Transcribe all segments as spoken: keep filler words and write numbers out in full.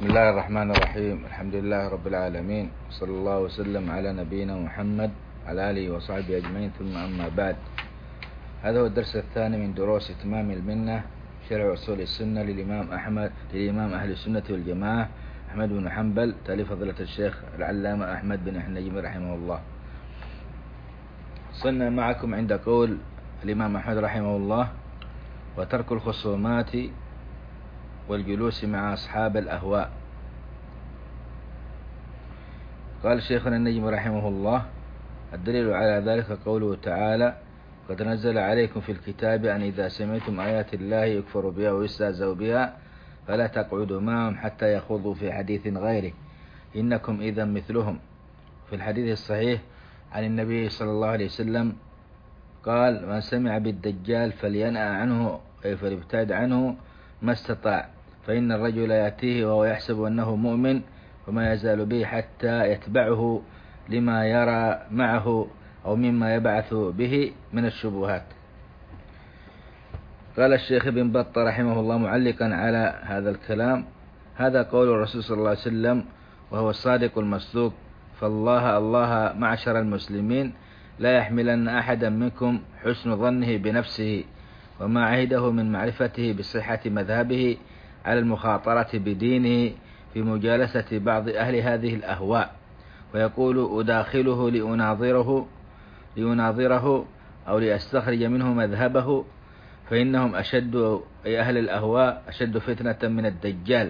بسم الله الرحمن الرحيم. الحمد لله رب العالمين، صلى الله وسلم على نبينا محمد على آله وصحبه أجمعين، ثم أما بعد. هذا هو الدرس الثاني من دروس إتمام المنة شرع أصول السنة للإمام أحمد للإمام أهل السنة والجماعة أحمد بن حنبل، تأليف فضيلة الشيخ العلامة أحمد بن النجم رحمه الله. صلنا معكم عند قول الإمام أحمد رحمه الله: وترك الخصومات والجلوس مع أصحاب الأهواء. قال شيخنا النجم رحمه الله: الدليل على ذلك قوله تعالى: قد نزل عليكم في الكتاب أن إذا سمعتم آيات الله يكفر بها ويستهزأ بها فلا تقعدوا معهم حتى يخوضوا في حديث غيره إنكم إذا مثلهم. في الحديث الصحيح عن النبي صلى الله عليه وسلم قال: من سمع بالدجال فلينأى عنه أي فليبتعد عنه ما استطاع، فإن الرجل يأتيه وهو يحسب أنه مؤمن وما يزال به حتى يتبعه لما يرى معه أو مما يبعث به من الشبهات. قال الشيخ ابن بطة رحمه الله معلقا على هذا الكلام: هذا قول الرسول صلى الله عليه وسلم وهو الصادق المصدوق، فالله الله معشر المسلمين لا يحملن أحدا منكم حسن ظنه بنفسه وما عهده من معرفته بصحة مذهبه على المخاطرة بدينه في مجالسة بعض أهل هذه الأهواء، ويقول: أداخله لأناظره لأناظره أو لأستخرج منه مذهبه، فإنهم أشد أي أهل الأهواء أشد فتنة من الدجال،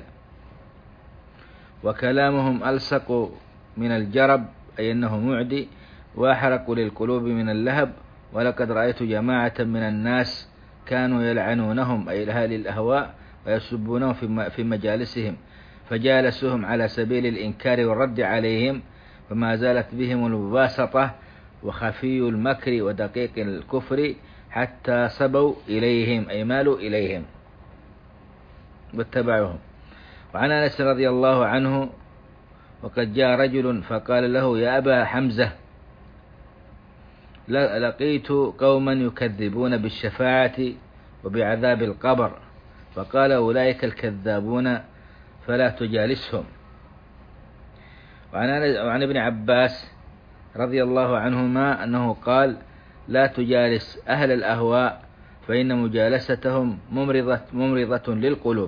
وكلامهم ألصق من الجرب أي أنه معدي، وأحرق للقلوب من اللهب. ولقد رأيت جماعة من الناس كانوا يلعنونهم أي أهل الأهواء ويسبونهم في مجالسهم، فجالسوهم على سبيل الإنكار والرد عليهم، فما زالت بهم المباسطة وخفي المكر ودقيق الكفر حتى صبوا إليهم أي مالوا إليهم واتبعوهم. وعن أنس رضي الله عنه: وقد جاء رجل فقال له: يا أبا حمزة، لقيت قوما يكذبون بالشفاعة وبعذاب القبر، فقال: أولئك الكذابون فلا تجالسهم. وعن ابن عباس رضي الله عنهما أنه قال: لا تجالس أهل الأهواء فإن مجالستهم ممرضة, ممرضة للقلوب.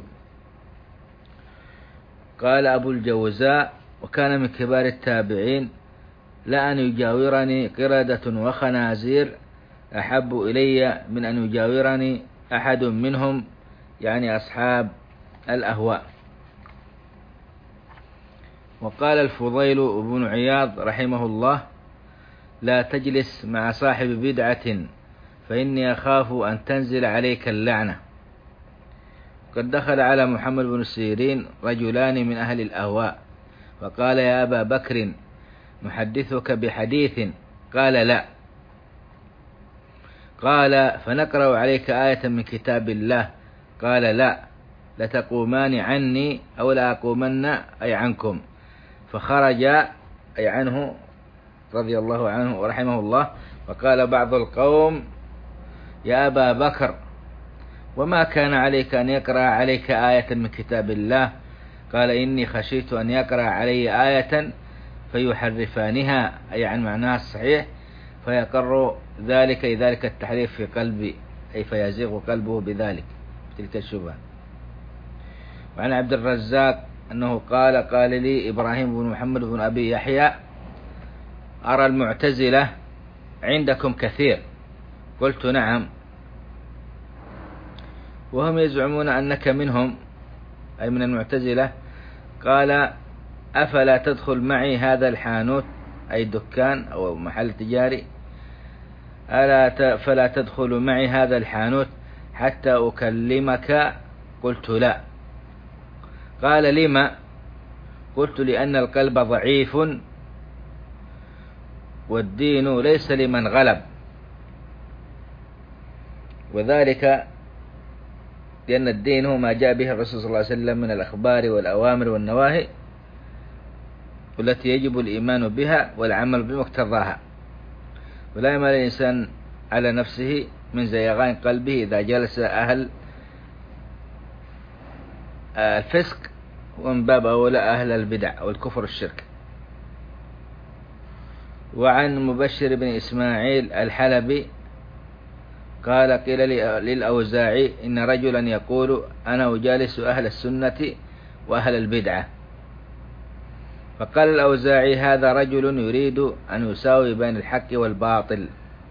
قال أبو الجوزاء: وكان من كبار التابعين: لأن يجاورني قردة وخنازير أحب إلي من أن يجاورني أحد منهم، يعني أصحاب الأهواء. وقال الفضيل بن عياض رحمه الله: لا تجلس مع صاحب بدعة فإني أخاف أن تنزل عليك اللعنة. قد دخل على محمد بن سيرين رجلان من أهل الأهواء فقال: يا أبا بكر، نحدثك بحديث. قال: لا. قال: فنقرأ عليك آية من كتاب الله. قال: لا، لتقومان عني أو لأقومن أي عنكم. فخرج أي عنه رضي الله عنه ورحمه الله. وقال بعض القوم: يا أبا بكر، وما كان عليك أن يقرأ عليك آية من كتاب الله؟ قال: إني خشيت أن يقرأ علي آية فيحرفانها أي عن معناها الصحيح، فيقر ذلك أي ذلك التحريف في قلبي أي فيزيغ قلبه بذلك تلك الشبهة. وعن عبد الرزاق أنه قال: قال لي إبراهيم بن محمد بن أبي يحيى: أرى المعتزلة عندكم كثير. قلت: نعم. وهم يزعمون أنك منهم أي من المعتزلة. قال: أفلا تدخل معي هذا الحانوت أي دكان أو محل تجاري، ألا فلا تدخل معي هذا الحانوت حتى أكلمك؟ قلت: لا. قال: لما؟ قلت: لأن القلب ضعيف والدين ليس لمن غلب، وذلك لأن الدين هو ما جاء به الرسول صلى الله عليه وسلم من الأخبار والأوامر والنواهي والتي يجب الإيمان بها والعمل بمقتضاها، ولا يمال الإنسان على نفسه من زيغان قلبه إذا جلس أهل الفسق ومن باب أولى أهل البدع والكفر والشرك. وعن مبشر بن إسماعيل الحلبي قال قيل للأوزاعي إن رجلا يقول أنا أجالس أهل السنة وأهل البدعة، فقال الأوزاعي هذا رجل يريد أن يساوي بين الحق والباطل،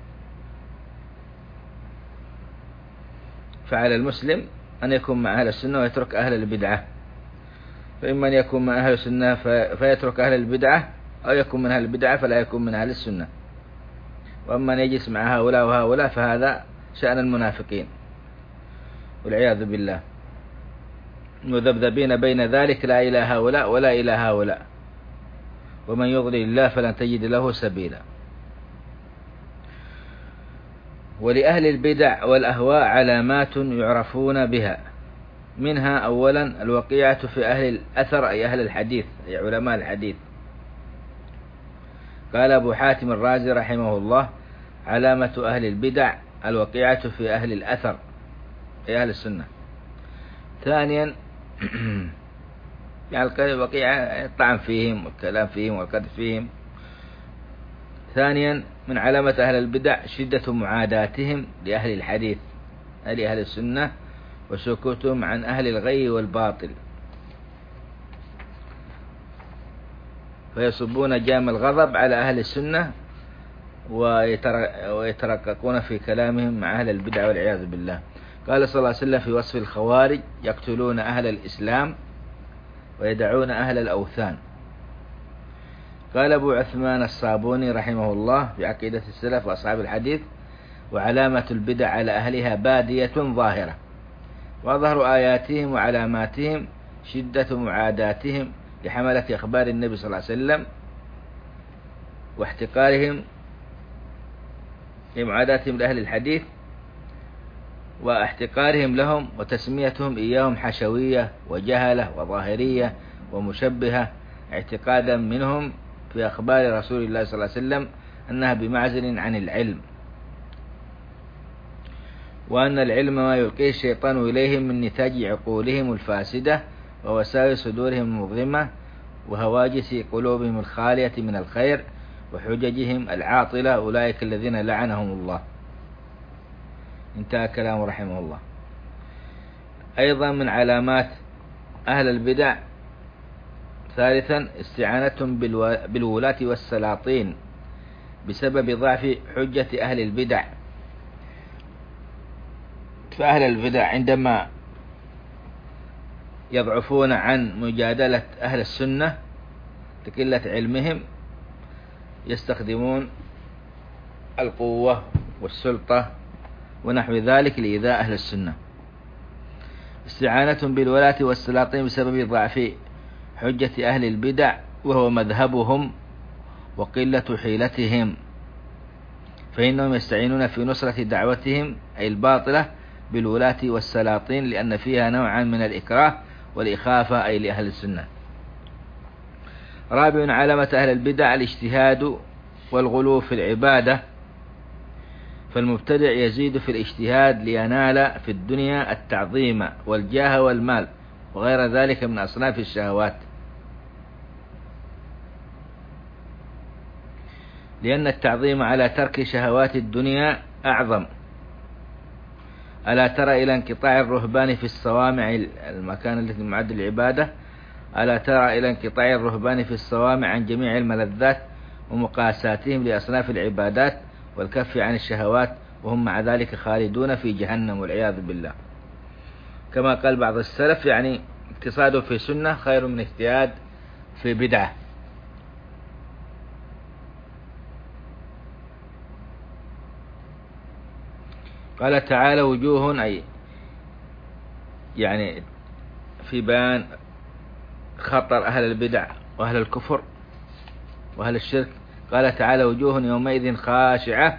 فعلى المسلم أن يكون مع أهل السنة ويترك أهل البدعة، فإما أن يكون مع أهل السنة فيترك أهل البدعة، أو يكون من أهل البدعة فلا يكون من أهل السنة. وأما أن يجلس مع هؤلاء وهؤلاء فهذا شأن المنافقين والعياذ بالله، مذبذبين بين ذلك لا إلى هؤلاء ولا إلى هؤلاء، ومن يضلل الله فلن تجد له سبيلا. ولأهل البدع والأهواء علامات يعرفون بها، منها أولا الوقيعة في أهل الأثر أي أهل الحديث أي علماء الحديث. قال أبو حاتم الرازي رحمه الله علامة أهل البدع الوقيعة في أهل الأثر أي أهل السنة. ثانيا يعني الوقيعة الطعن فيهم والكلام فيهم والقدح فيهم. ثانيا من علامة أهل البدع شدة معاداتهم لأهل الحديث لأهل السنة وسكوتهم عن أهل الغي والباطل، فيصبون جام الغضب على أهل السنة ويترققون في كلامهم مع أهل البدع والعياذ بالله. قال صلى الله عليه وسلم في وصف الخوارج يقتلون أهل الإسلام ويدعون أهل الأوثان. قال أبو عثمان الصابوني رحمه الله في عقيدة السلف وأصحاب الحديث وعلامة البدع على أهلها بادية ظاهرة، وأظهر آياتهم وعلاماتهم شدة معاداتهم لحملة أخبار النبي صلى الله عليه وسلم واحتقارهم لمعاداتهم لأهل الحديث واحتقارهم لهم وتسميتهم إياهم حشوية وجهلة وظاهرية ومشبهة، اعتقادا منهم في أخبار رسول الله صلى الله عليه وسلم أنها بمعزل عن العلم، وأن العلم ما يلقيه الشيطان إليهم من نتاج عقولهم الفاسدة ووساوس صدورهم المظلمة وهواجس قلوبهم الخالية من الخير وحججهم العاطلة، أولئك الذين لعنهم الله. انتهى كلامه رحمه الله. أيضا من علامات أهل البدع ثالثا استعانتهم بالولاة والسلاطين بسبب ضعف حجة أهل البدع. فأهل البدع عندما يضعفون عن مجادلة أهل السنة لقلة علمهم يستخدمون القوة والسلطة ونحو ذلك لإيذاء أهل السنة. استعانتهم بالولاة والسلاطين بسبب ضعف حجة أهل البدع وهو مذهبهم وقلة حيلتهم، فإنهم يستعينون في نصرة دعوتهم أي الباطلة بالولاة والسلاطين لأن فيها نوعا من الإكراه والإخافة أي لأهل السنة. رابع علامة أهل البدع الاجتهاد والغلو في العبادة، فالمبتدع يزيد في الاجتهاد لينال في الدنيا التعظيم والجاه والمال وغير ذلك من أصناف الشهوات، لأن التعظيم على ترك شهوات الدنيا أعظم. ألا ترى إلى انقطاع الرهبان في الصوامع المكان التي معد العبادة ألا ترى إلى انقطاع الرهبان في الصوامع عن جميع الملذات ومقاساتهم لأصناف العبادات والكف عن الشهوات وهم مع ذلك خالدون في جهنم والعياذ بالله. كما قال بعض السلف يعني اقتصاد في سنة خير من اجتهاد في بدعة. قال تعالى وجوه أي يعني في بيان خطر أهل البدع وأهل الكفر وأهل الشرك. قال تعالى وجوه يومئذ خاشعة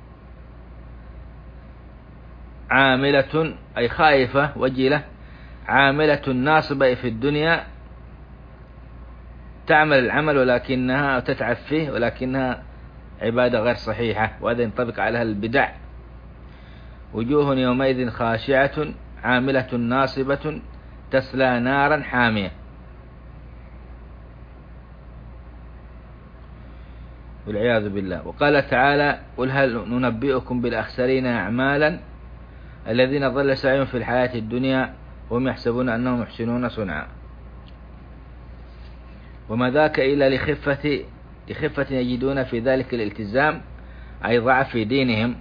عاملة أي خائفة وجلة عاملة ناصبة في الدنيا تعمل العمل ولكنها تتعب فيه ولكنها عبادة غير صحيحة، وهذا ينطبق على أهل البدع. وجوه يومئذ خاشعة عاملة ناصبة تسلى نارا حامية والعياذ بالله. وقال تعالى: قل هل ننبئكم بالأخسرين أعمالا الذين ضل سعيهم في الحياة الدنيا وهم يحسبون أنهم يحسنون صنعا. وما ذاك إلا لخفة لخفة يجدون في ذلك الالتزام، أي ضعف في دينهم،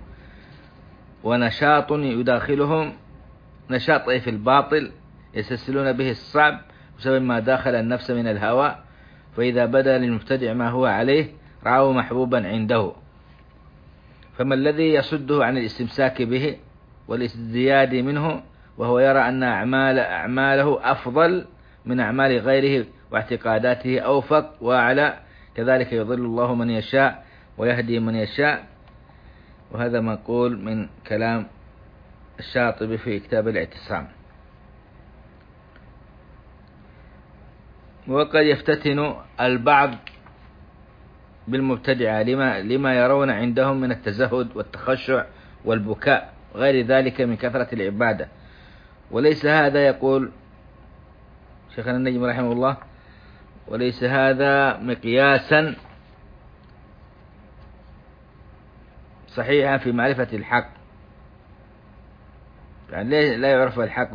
ونشاط يداخلهم نشاط في الباطل يستسهلون به الصعب بسبب ما داخل النفس من الهوى، فإذا بدا للمبتدع ما هو عليه رآه محبوبا عنده، فما الذي يصده عن الاستمساك به والازدياد منه، وهو يرى أن أعمال أعماله أفضل من أعمال غيره واعتقاداته أوفق وأعلى. كذلك يضل الله من يشاء ويهدي من يشاء. وهذا منقول من كلام الشاطبي في كتاب الاعتصام. وقد يفتتن البعض بالمبتدعة لما, لما يرون عندهم من التزهد والتخشع والبكاء غير ذلك من كثرة العبادة، وليس هذا، يقول شيخنا النجم رحمه الله، وليس هذا مقياسا صحيحا في معرفة الحق. يعني لا يعرف الحق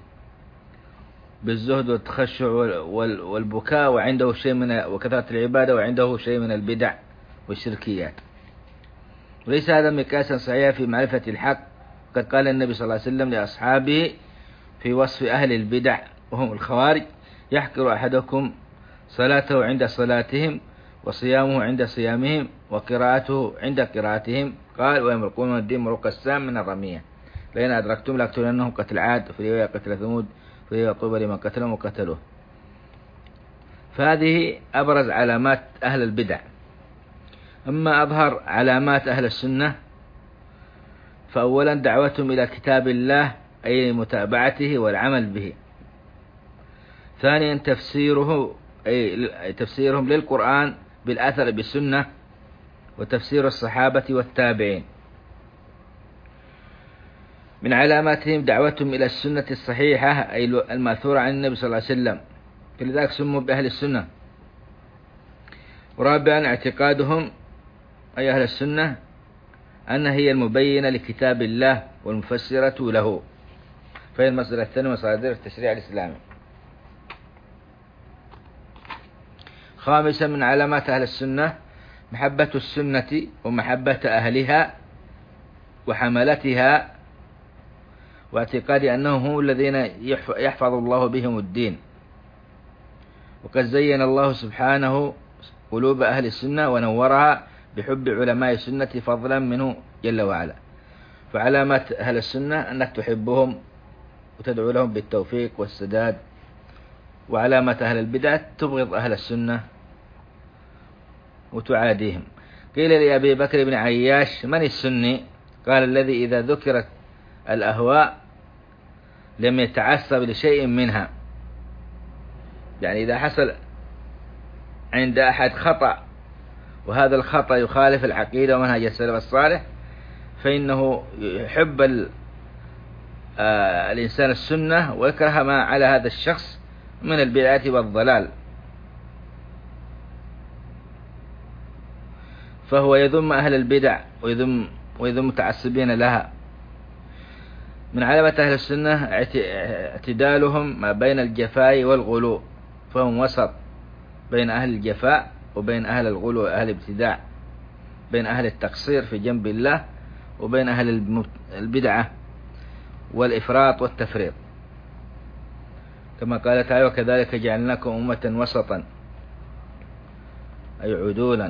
بالزهد والتخشع والبكاء وعنده شيء من وكثرة العبادة وعنده شيء من البدع والشركيات. وليس هذا مقياسا صحيحا في معرفة الحق. قد قال النبي صلى الله عليه وسلم لأصحابه في وصف أهل البدع وهم الخوارج: يحقر أحدكم صلاته عند صلاتهم وصيامه عند صيامهم وقراءته عند قراءتهم، قال: ويمرقون من الدين مروق السام من الرمية، لئن أدركتم لأقتلنهم قتل عاد، في رواية قتل ثمود، في رواية طوبى لمن قتلهم وقتلوه. فهذه أبرز علامات أهل البدع. أما أظهر علامات أهل السنة فأولا دعوتهم إلى كتاب الله، أي متابعته والعمل به. ثانيا تفسيره، أي تفسيرهم للقرآن بالأثر بالسنة وتفسير الصحابة والتابعين. من علاماتهم دعوتهم إلى السنة الصحيحة، أي المأثورة عن النبي صلى الله عليه وسلم، فلذلك سموا بأهل السنة. ورابعا اعتقادهم أي أهل السنة أنها هي المبينة لكتاب الله والمفسرة له، فهي المصدر الثاني مصادر التشريع الإسلامي. خامسا من علامات أهل السنة محبة السنة ومحبة أهلها وحملتها، واعتقاد أنهم هم الذين يحفظ الله بهم الدين. وقد زين الله سبحانه قلوب أهل السنة ونورها بحب علماء السنة فضلا منه جل وعلا. فعلامات أهل السنة أنك تحبهم وتدعو لهم بالتوفيق والسداد. وعلامات أهل البدع تبغض أهل السنة وتعاديهم. قيل لأبي بكر بن عياش: من السني؟ قال: الذي إذا ذكرت الأهواء لم يتعصب لشيء منها. يعني إذا حصل عند أحد خطأ وهذا الخطأ يخالف العقيدة ومنهج السلف الصالح، فإنه يحب الإنسان السنة ويكره ما على هذا الشخص من البدعة والضلال، فهو يذم أهل البدع ويذم ويذم متعصبين لها. من علامة أهل السنة اعتدالهم ما بين الجفاء والغلو، فهم وسط بين أهل الجفاء وبين أهل الغلو وأهل الابتداع، بين أهل التقصير في جنب الله وبين أهل البدعة والإفراط والتفريط، كما قال تعالى: وكذلك جعلناكم أمة وسطا، أي عدولا.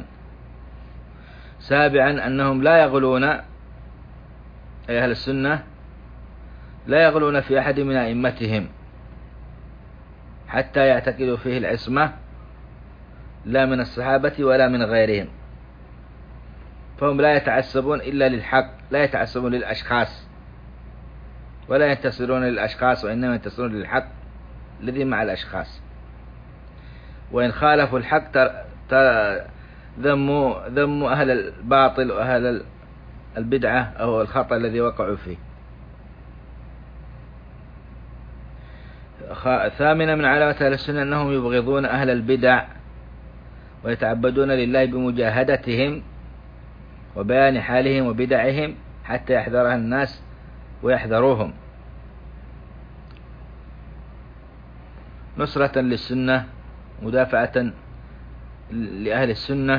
سابعا أنهم لا يغلون، أي أهل السنة لا يغلون في أحد من أئمتهم حتى يعتقدوا فيه العصمة، لا من الصحابة ولا من غيرهم. فهم لا يتعصبون إلا للحق، لا يتعصبون للأشخاص ولا ينتصرون للأشخاص، وإنما ينتصرون للحق الذي مع الأشخاص. وإن خالفوا الحق ذموا ذموا أهل الباطل وأهل البدعة أو الخطأ الذي وقعوا فيه. ثامنا من علامة أهل السنة أنهم يبغضون أهل البدع ويتعبدون لله بمجاهدتهم وبيان حالهم وبدعهم حتى يحذرها الناس ويحذروهم. نصرة للسنة، مدافعة لأهل السنة.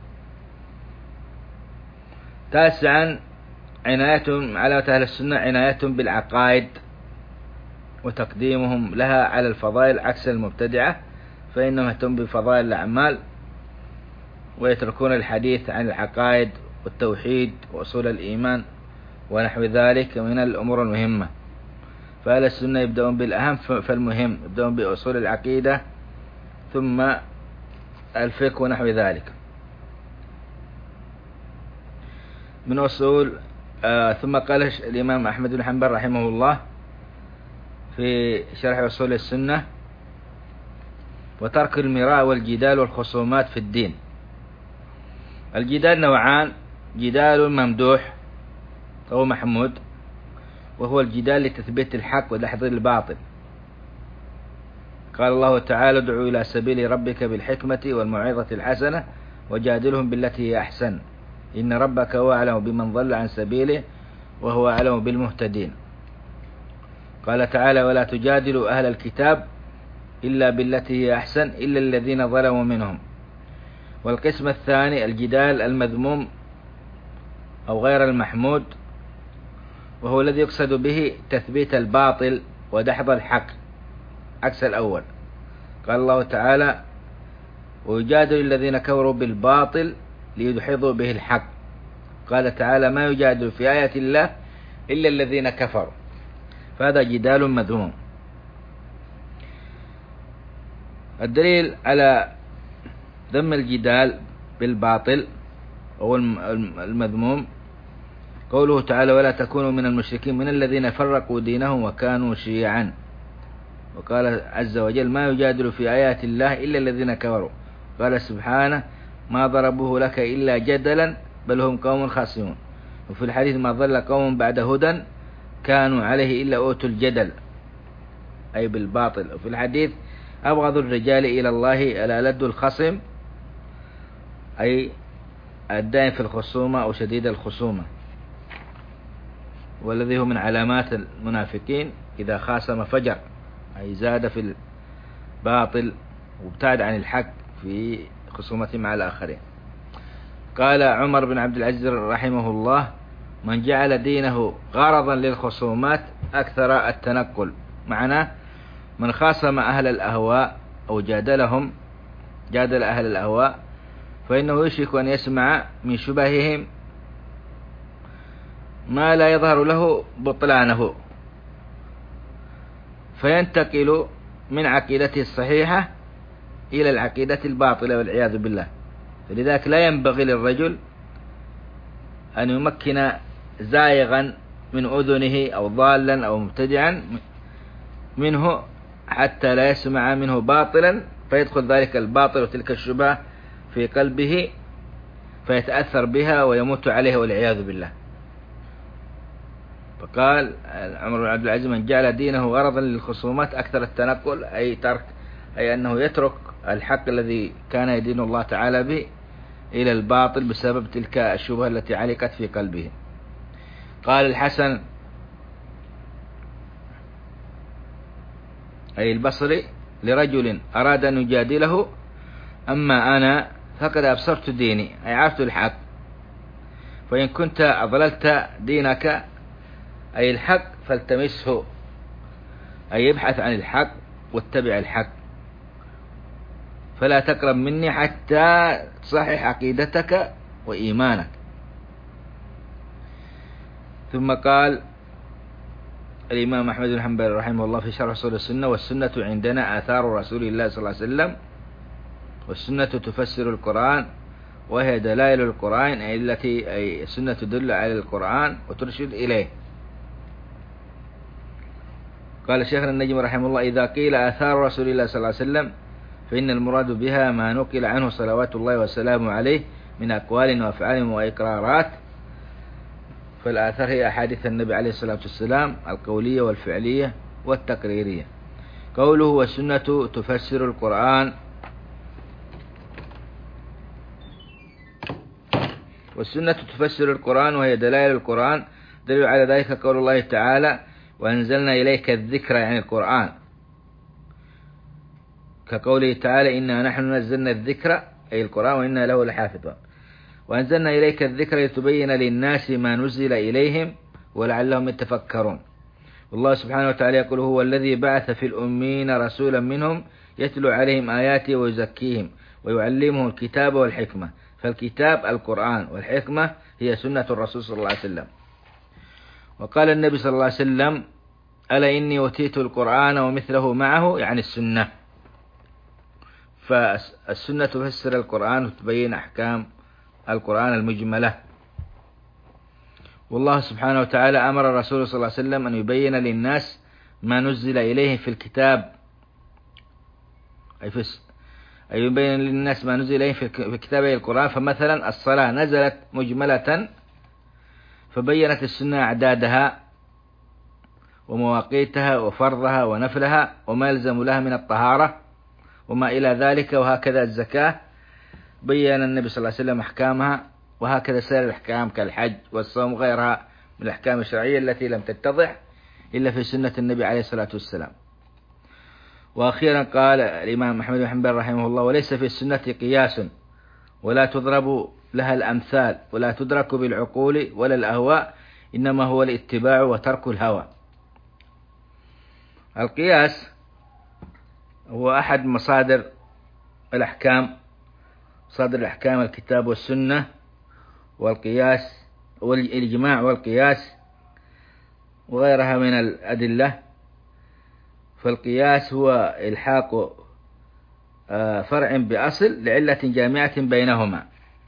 تاسعا عنايتهم على أهل السنة عنايتهم بالعقائد وتقديمهم لها على الفضائل عكس المبتدعة، فإنهم يهتمون بفضائل الأعمال ويتركون الحديث عن العقائد والتوحيد وأصول الإيمان ونحو ذلك من الأمور المهمة. فأهل السنة يبدأون بالأهم فالمهم، يبدأون بأصول العقيدة ثم الفقه ونحو ذلك. من أصول آه ثم قال الإمام أحمد بن حنبل رحمه الله في شرح أصول السنة: وترك المراء والجدال والخصومات في الدين. الجدال نوعان: جدال ممدوح أو محمود، وهو الجدال لتثبيت الحق ودحض الباطل. قال الله تعالى: ادعوا إلى سبيل ربك بالحكمة والموعظة الحسنة وجادلهم بالتي هي أحسن إن ربك هو أعلم بمن ضل عن سبيله وهو أعلم بالمهتدين. قال تعالى: ولا تجادلوا أهل الكتاب إلا بالتي هي أحسن إلا الذين ظلموا منهم. والقسم الثاني الجدال المذموم أو غير المحمود، وهو الذي يقصد به تثبيت الباطل ودحض الحق عكس الأول. قال الله تعالى: ويجادل الذين كفروا بالباطل ليدحضوا به الحق. قال تعالى: ما يجادل في آيات الله إلا الذين كفروا. فهذا جدال مذموم. الدليل على ذم الجدال بالباطل أو المذموم قوله تعالى: ولا تكونوا من المشركين من الذين فرقوا دينهم وكانوا شيعا. وقال عز وجل: ما يجادل في آيات الله إلا الذين كفروا. قال سبحانه: ما ضربوه لك إلا جدلا بل هم قوم خاصمون. وفي الحديث: ما ضل قوم بعد هدى كانوا عليه إلا أوتوا الجدل، أي بالباطل. وفي الحديث: أبغض الرجال إلى الله الألد الخصم، أي الدائم في الخصومة أو شديد الخصومة، والذي هو من علامات المنافقين إذا خاصم فجر، أي زاد في الباطل وابتعد عن الحق في خصومة مع الآخرين. قال عمر بن عبد العزيز رحمه الله: من جعل دينه غرضا للخصومات أكثر التنقل. معناه من خاصم أهل الأهواء أو جادلهم جادل أهل الأهواء فإنه يشرك أن يسمع من شبههم ما لا يظهر له بطلانه، فينتقل من عقيدته الصحيحة إلى العقيدة الباطلة والعياذ بالله. فلذلك لا ينبغي للرجل أن يمكن زائغا من أذنه أو ضالا أو مبتدعا منه حتى لا يسمع منه باطلا فيدخل ذلك الباطل وتلك الشبهة في قلبه فيتأثر بها ويموت عليها والعياذ بالله. فقال عمر بن عبد العزيز: من جعل دينه غرضا للخصومات أكثر التنقل، أي ترك أي أنه يترك الحق الذي كان يدين الله تعالى به إلى الباطل بسبب تلك الشبهة التي علقت في قلبه. قال الحسن أي البصري لرجل أراد أن يجادله: أما أنا فقد أبصرت ديني، أي عرفت الحق، فإن كنت أضللت دينك أي الحق فالتمسه، أي يبحث عن الحق واتبع الحق، فلا تقرب مني حتى تصحح عقيدتك وإيمانك. ثم قال الإمام أحمد بن حنبل رحمه الله في شرح أصول السنة: والسنة عندنا آثار رسول الله صلى الله عليه وسلم، والسنة تفسر القرآن وهي دلائل القرآن، أي التي أي السنة تدل على القرآن وترشد إليه. قال شيخنا النجم رحمه الله: إذا قيل آثار رسول الله صلى الله عليه وسلم فإن المراد بها ما نقل عنه صلوات الله وسلامه عليه من أقوال وأفعال وإقرارات. فالآثار هي أحاديث النبي عليه الصلاة والسلام القولية والفعلية والتقريرية. قوله: والسنة تفسر القرآن، والسنة تفسر القرآن وهي دلائل القرآن. دليل على ذلك قول الله تعالى وأنزلنا إليك الذكر يعني القرآن، كقوله تعالى إنا نحن نزلنا الذكر أي القرآن وإنا له لحافظون. وأنزلنا إليك الذكر لتبين للناس ما نزل إليهم ولعلهم يتفكرون. والله سبحانه وتعالى يقول هو الذي بعث في الأمين رسولا منهم يتلو عليهم آياته ويزكيهم ويعلمهم الكتاب والحكمة. فالكتاب القرآن والحكمة هي سنة الرسول صلى الله عليه وسلم. وقال النبي صلى الله عليه وسلم ألا إني أوتيت القرآن ومثله معه يعني السنة. فالسنة تفسر القرآن وتبين أحكام القرآن المجملة. والله سبحانه وتعالى أمر الرسول صلى الله عليه وسلم أن يبين للناس ما نزل إليه في الكتاب، أي فس أي يبين للناس ما نزل إليه في كتاب القرآن. فمثلا الصلاة نزلت مجملة فبينت السنة أعدادها ومواقيتها وفرضها ونفلها وما يلزم لها من الطهارة وما إلى ذلك. وهكذا الزكاة بيّن النبي صلى الله عليه وسلم أحكامها، وهكذا سائر الأحكام كالحج والصوم وغيرها من الأحكام الشرعية التي لم تتضح إلا في سنة النبي عليه الصلاة والسلام. وأخيرا قال الإمام أحمد بن حنبل رحمه الله وليس في السنة قياس ولا تضرب لها الأمثال ولا تدرك بالعقول ولا الأهواء، إنما هو الاتباع وترك الهوى. القياس هو أحد مصادر الأحكام، مصادر الأحكام الكتاب والسنة والقياس والإجماع والقياس وغيرها من الأدلة. فالقياس هو إلحاق فرع بأصل لعلة جامعة بينهما.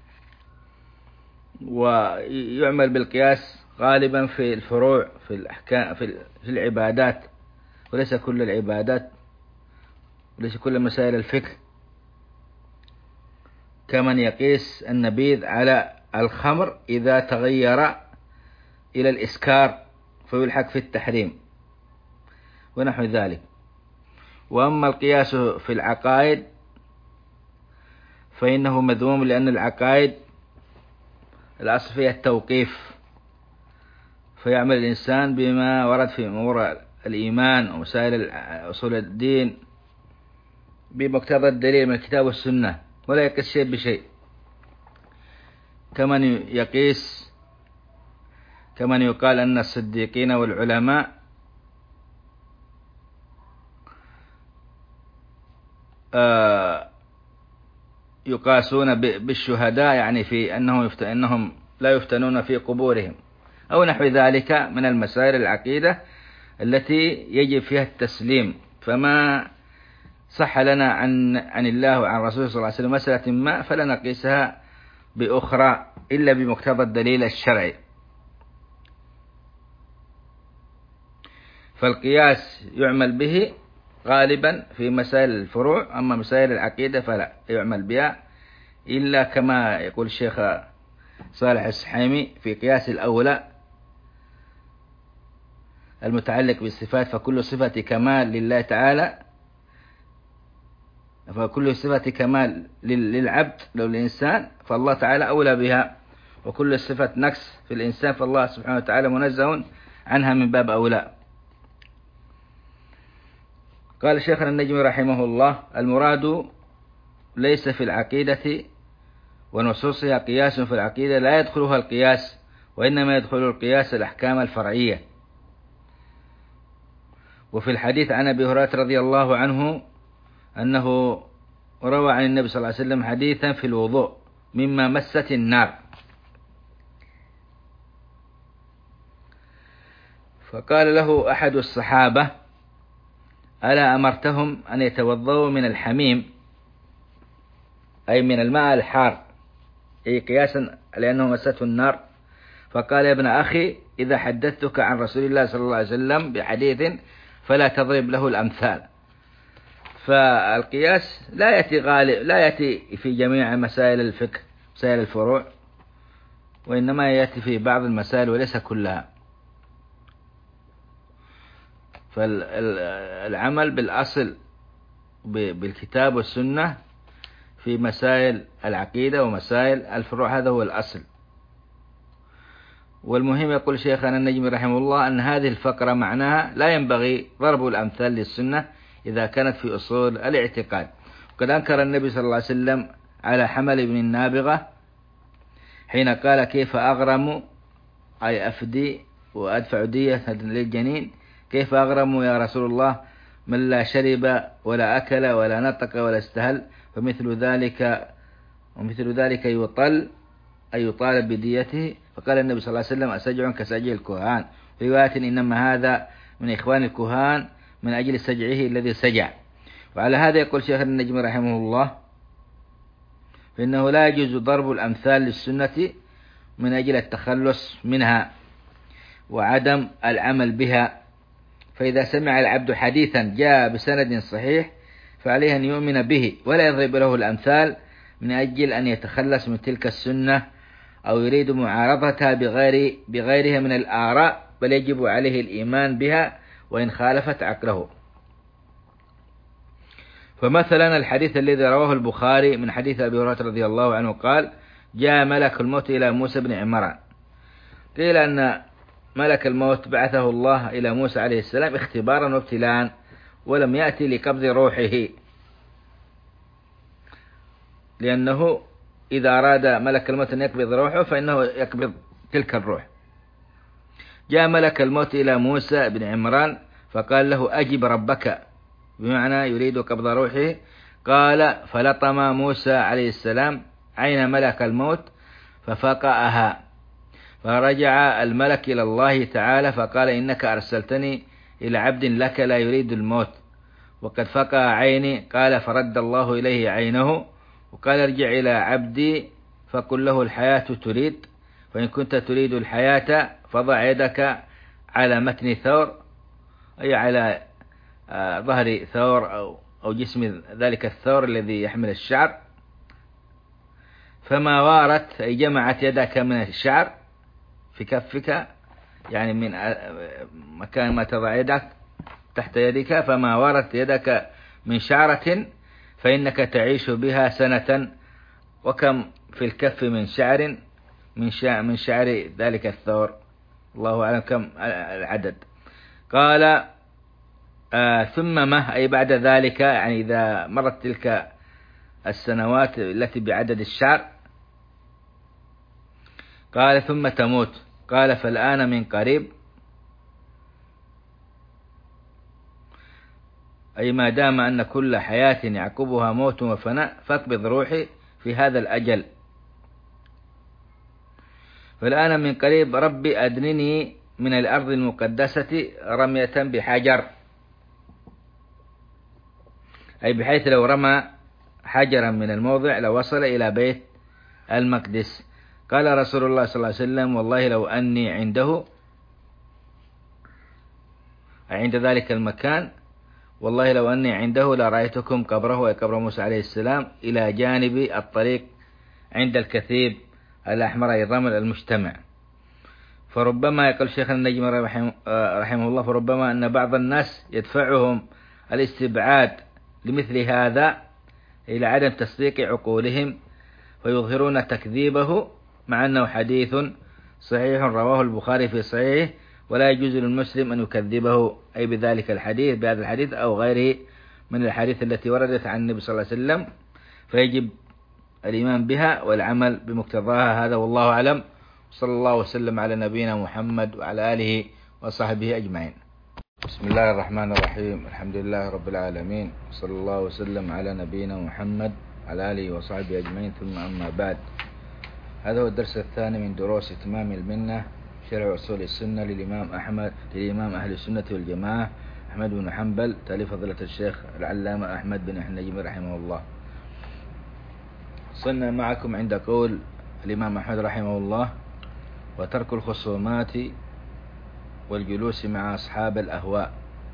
ويعمل بالقياس غالبا في الفروع في الأحكام في العبادات، وليس كل العبادات وليس كل مسائل الفقه، كمن يقيس النبيذ على الخمر إذا تغير إلى الإسكار فيلحق في التحريم ونحو ذلك. وأما القياس في العقائد فإنه مذموم، لأن العقائد الأصل فيها التوقيف، فيعمل الإنسان بما ورد في أمور الإيمان ومسائل أصول الدين بمقتضى الدليل من الكتاب والسنة، ولا يقيس شيء بشيء، كمن يقيس كمن يقال أن الصديقين والعلماء يقاسون بالشهداء، يعني في أنهم أنهم لا يفتنون في قبورهم أو نحو ذلك من المسائل العقيدة التي يجب فيها التسليم. فما صح لنا عن عن الله وعن رسوله صلى الله عليه وسلم مسألة ما فلا نقيسها بأخرى إلا بمقتضى الدليل الشرعي. فالقياس يعمل به غالبا في مسائل الفروع، أما مسائل العقيدة فلا يعمل بها إلا كما يقول الشيخ صالح السحيمي في قياس الأولى المتعلق بالصفات، فكل صفة كمال لله تعالى فكل صفة كمال للعبد لو الإنسان فالله تعالى أولى بها، وكل صفة نقص في الإنسان فالله سبحانه وتعالى منزه عنها من باب أولى. قال شيخنا النجمي رحمه الله المراد ليس في العقيدة ونصوصها قياس في العقيدة لا يدخلها القياس، وإنما يدخل القياس الأحكام الفرعية. وفي الحديث عن أبي هريرة رضي الله عنه أنه روى عن النبي صلى الله عليه وسلم حديثا في الوضوء مما مست النار، فقال له أحد الصحابة ألا أمرتهم أن يتوضؤوا من الحميم أي من الماء الحار، أي قياسا لأنه مسته النار؟ فقال يا ابن أخي إذا حدثتك عن رسول الله صلى الله عليه وسلم بحديث فلا تضرب له الأمثال. فالقياس لا يأتي غالب لا يأتي في جميع مسائل الفقه مسائل الفروع، وإنما يأتي في بعض المسائل وليس كلها. فالعمل بالأصل بالكتاب والسنة في مسائل العقيدة ومسائل الفروع هذا هو الأصل. والمهم يقول شيخنا النجمي رحمه الله أن هذه الفقرة معناها لا ينبغي ضرب الأمثال للسنة إذا كانت في أصول الاعتقاد. وقد أنكر النبي صلى الله عليه وسلم على حمل بن النابغة حين قال كيف أغرم أي أفدي وأدفع دية للجنين، كيف أغرم يا رسول الله من لا شرب ولا أكل ولا نطق ولا استهل، فمثل ذلك ومثل ذلك يطل أي يطالب بديته. فقال النبي صلى الله عليه وسلم أسجع كسجع الكهان، في رواية إنما هذا من إخوان الكهان من أجل سجعه الذي سجع. وعلى هذا يقول شيخ النجم رحمه الله فإنه لا يجوز ضرب الأمثال للسنة من أجل التخلص منها وعدم العمل بها. فإذا سمع العبد حديثا جاء بسند صحيح فعليه أن يؤمن به ولا يضرب له الأمثال من أجل أن يتخلص من تلك السنة أو يريد معارضتها بغير بغيرها من الآراء، بل يجب عليه الإيمان بها وإن خالفت عقله. فمثلا الحديث الذي رواه البخاري من حديث أبي هريرة رضي الله عنه قال جاء ملك الموت إلى موسى بن عمران. قيل أن ملك الموت بعثه الله إلى موسى عليه السلام اختبارا وابتلاء، ولم يأتي لقبض روحه، لأنه إذا أراد ملك الموت أن يقبض روحه فإنه يقبض تلك الروح. جاء ملك الموت إلى موسى بن عمران فقال له أجب ربك، بمعنى يريد قبض روحه. قال فلطم موسى عليه السلام عين ملك الموت ففقأها، فرجع الملك إلى الله تعالى فقال إنك أرسلتني إلى عبد لك لا يريد الموت وقد فقأ عيني. قال فرد الله إليه عينه وقال ارجع إلى عبدي فقل له الحياة تريد، فإن كنت تريد الحياة فضع يدك على متن ثور، أي على ظهر ثور أو أو جسم ذلك الثور الذي يحمل الشعر، فما وارت أي جمعت يدك من الشعر في كفك، يعني من مكان ما تضع يدك تحت يدك، فما وارت يدك من شعرة فإنك تعيش بها سنة. وكم في الكف من شعر من شعر, من شعر ذلك الثور، الله أعلم كم العدد. قال آه ثم ما أي بعد ذلك، يعني إذا مرت تلك السنوات التي بعدد الشعر. قال ثم تموت. قال فالآن من قريب، أي ما دام أن كل حياة يعقبها موت وفناء فاقبض روحي في هذا الأجل. فالآن من قريب ربي أدنني من الأرض المقدسة رمية بحجر، أي بحيث لو رمى حجرا من الموضع لوصل إلى بيت المقدس. قال رسول الله صلى الله عليه وسلم والله لو أني عنده، عند ذلك المكان، والله لو أني عنده لرأيتكم قبره أي قبر موسى عليه السلام إلى جانب الطريق عند الكثيب الأحمر أي الرمل المجتمع. فربما يقول شيخنا النجم رحمه الله فربما أن بعض الناس يدفعهم الاستبعاد لمثل هذا إلى عدم تصديق عقولهم فيظهرون تكذيبه مع أنه حديث صحيح رواه البخاري في صحيحه، ولا يجوز للمسلم أن يكذبه أي بذلك الحديث بهذا الحديث أو غيره من الحديث التي وردت عن النبي صلى الله عليه وسلم، فيجب الإيمان بها والعمل بمقتضاها. هذا والله أعلم، صلى الله وسلم على نبينا محمد وعلى آله وصحبه أجمعين. بسم الله الرحمن الرحيم، الحمد لله رب العالمين، صلى الله وسلم على نبينا محمد وعلى آله وصحبه أجمعين، ثم أما بعد. هذا هو الدرس الثاني من دروس إتمام المنة شرع أصول السنة للإمام أحمد للإمام أهل السنة والجماعة أحمد بن حنبل، تأليف فضيلة الشيخ العلامة أحمد بن النجم رحمه الله. صلنا معكم عند قول الإمام أحمد رحمه الله وترك الخصومات والجلوس مع أصحاب الأهواء.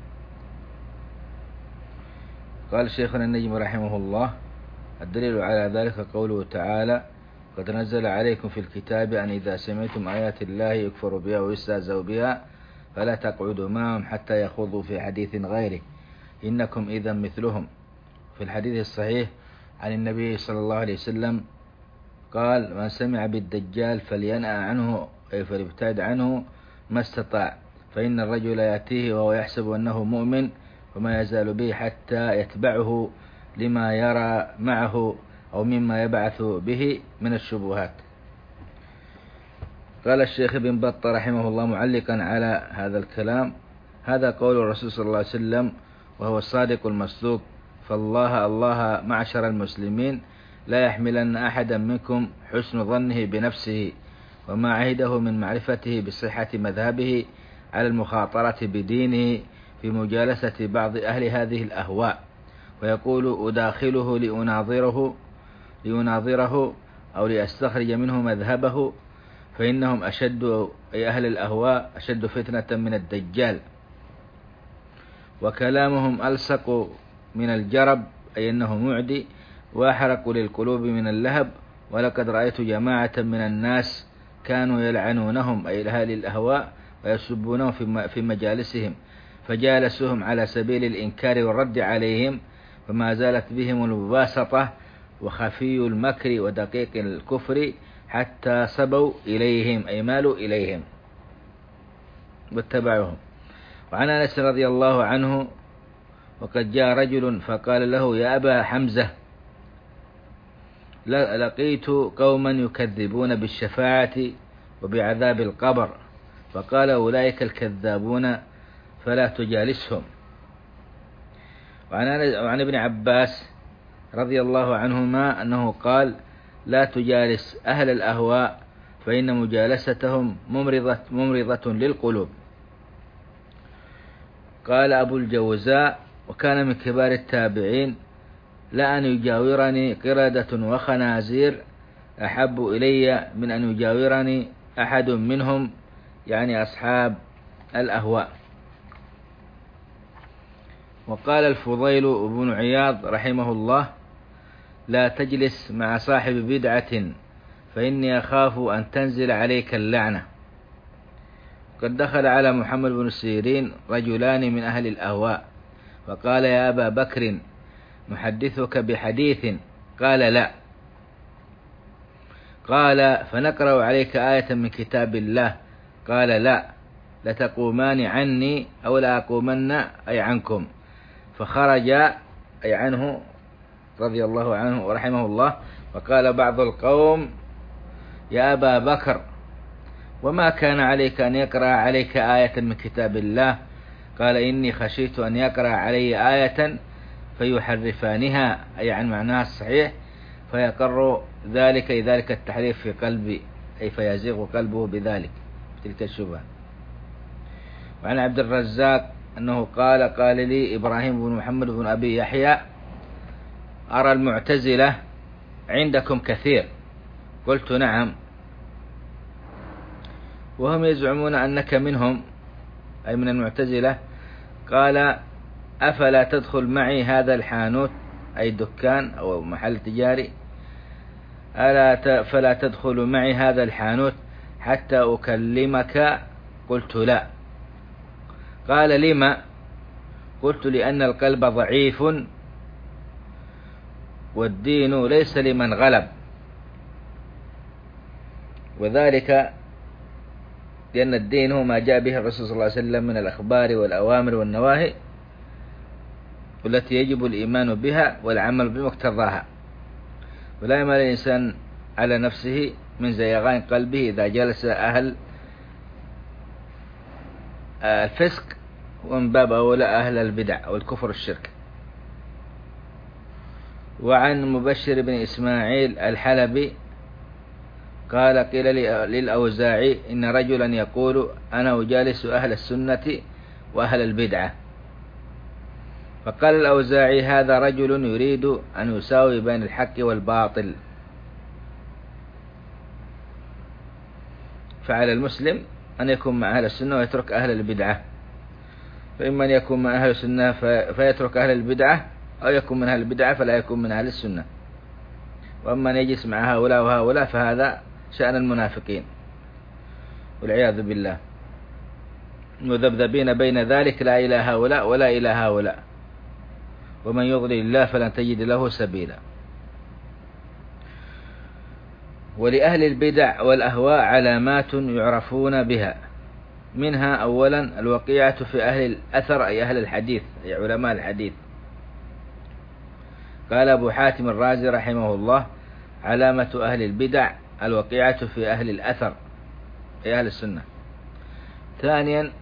قال شيخنا النجم رحمه الله الدليل على ذلك قوله تعالى قد نزل عليكم في الكتاب أن إذا سمعتم آيات الله يكفر بها ويستهزأ بها فلا تقعدوا معهم حتى يخوضوا في حديث غيره إنكم إذا مثلهم. في الحديث الصحيح عن النبي صلى الله عليه وسلم قال من سمع بالدجال فلينأ عنه أي فليبتعد عنه ما استطاع، فإن الرجل يأتيه وهو يحسب أنه مؤمن وما يزال به حتى يتبعه لما يرى معه أو مما يبعث به من الشبهات. قال الشيخ ابن بطة رحمه الله معلقا على هذا الكلام: هذا قول الرسول صلى الله عليه وسلم وهو الصادق المصدوق، فالله الله معشر المسلمين لا يحملن أحدا منكم حسن ظنه بنفسه وما عهده من معرفته بصحة مذهبه على المخاطرة بدينه في مجالسة بعض أهل هذه الأهواء، ويقول أداخله لأناظره لأناظره أو لأستخرج منه مذهبه، فإنهم أشد أي أهل الأهواء أشد فتنة من الدجال، وكلامهم ألصق من الجرب أي أنه معدي، وأحرق للقلوب من اللهب. ولقد رأيت جماعة من الناس كانوا يلعنونهم أي أهل الأهواء ويسبونهم في مجالسهم، فجالسوهم على سبيل الإنكار والرد عليهم، فما زالت بهم المباسطة وخفي المكر ودقيق الكفر حتى صبوا إليهم أي مالوا إليهم واتبعوهم. وعن أنس رضي الله عنه: وقد جاء رجل فقال له: يا أبا حمزة، لقيت قوما يكذبون بالشفاعة وبعذاب القبر، فقال: أولئك الكذابون فلا تجالسهم. وعن ابن عباس رضي الله عنهما أنه قال: لا تجالس أهل الأهواء فإن مجالستهم ممرضة, ممرضة للقلوب. قال أبو الجوزاء: وكان من كبار التابعين: لأن يجاورني قردة وخنازير أحب إلي من أن يجاورني أحد منهم، يعني أصحاب الأهواء. وقال الفضيل بن عياض رحمه الله: لا تجلس مع صاحب بدعة فإني أخاف أن تنزل عليك اللعنة. قد دخل على محمد بن سيرين رجلان من أهل الأهواء فقال: يا أبا بكر، نحدثك بحديث. قال: لا. قال: فنقرأ عليك آية من كتاب الله. قال: لا، لتقومان عني أو لأقومن أي عنكم. فخرج أي عنه رضي الله عنه ورحمه الله. وقال بعض القوم: يا أبا بكر، وما كان عليك أن يقرأ عليك آية من كتاب الله؟ قال: إني خشيت أن يقرأ علي آية فيحرفانها أي عن معناها الصحيح، فيقر ذلك أي ذلك التحريف في قلبي، أي فيزيغ قلبه بذلك تلك الشبهة. وعن عبد الرزاق أنه قال: قال لي إبراهيم بن محمد بن أبي يحيى: أرى المعتزلة عندكم كثير. قلت: نعم، وهم يزعمون أنك منهم أي من المعتزلة. قال: أفلا تدخل معي هذا الحانوت أي دكان أو محل تجاري، ألا فلا تدخل معي هذا الحانوت حتى أكلمك؟ قلت: لا. قال: لما؟ قلت: لأن القلب ضعيف والدين ليس لمن غلب، وذلك لأن الدين هو ما جاء به الرسول صلى الله عليه وسلم من الأخبار والأوامر والنواهي التي يجب الإيمان بها والعمل بمقتضاها، ولا يمال الإنسان على نفسه من زيغان قلبه إذا جلس أهل الفسق، ومن باب أولى أهل البدع والكفر والشرك. وعن مبشر بن إسماعيل الحلبي قال: قيل للأوزاعي: إن رجلا يقول أنا أجالس أهل السنة وأهل البدعة. فقال الأوزاعي: هذا رجل يريد أن يساوي بين الحق والباطل. فعلى المسلم أن يكون مع أهل السنة ويترك أهل البدعة، فإما أن يكون مع أهل السنة فيترك أهل البدعة، أو يكون من أهل البدعة فلا يكون من أهل السنة. وأما أن يجلس مع هؤلاء وهؤلاء فهذا شأن المنافقين والعياذ بالله، مذبذبين بين ذلك، لا إلى هؤلاء ولا إلى هؤلاء، ومن يضلل الله فلن تجد له سبيلا. ولأهل البدع والأهواء علامات يعرفون بها، منها أولا الوقيعة في أهل الأثر أي أهل الحديث أي علماء الحديث. قال أبو حاتم الرازي رحمه الله: علامة أهل البدع الوقيعة في أهل الأثر أي أهل السنة. ثانيا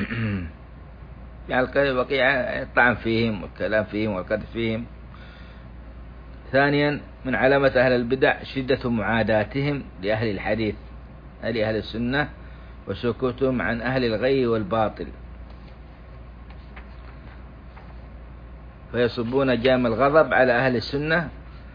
يعني الوقيعة الطعن فيهم والكلام فيهم والقدح فيهم. ثانيا من علامة أهل البدع شدة معاداتهم لأهل الحديث لأهل السنة وسكوتهم عن أهل الغي والباطل، فيصبون جام الغضب على أهل السنة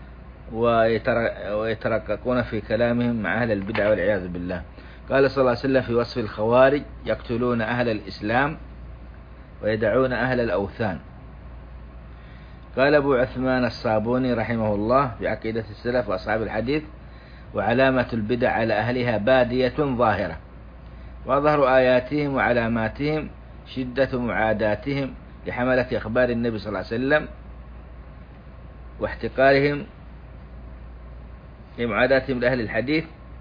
ويترققون في كلامهم مع أهل البدع والعياذ بالله. قال صلى الله عليه وسلم في وصف الخوارج: يقتلون أهل الإسلام ويدعون أهل الأوثان. قال أبو عثمان الصابوني رحمه الله في عقيدة السلف وأصحاب الحديث: وعلامة البدع على أهلها بادية ظاهرة، وأظهر آياتهم وعلاماتهم شدة معاداتهم لحملة أخبار النبي صلى الله عليه وسلم واحتقارهم لمعاداتهم لأهل الحديث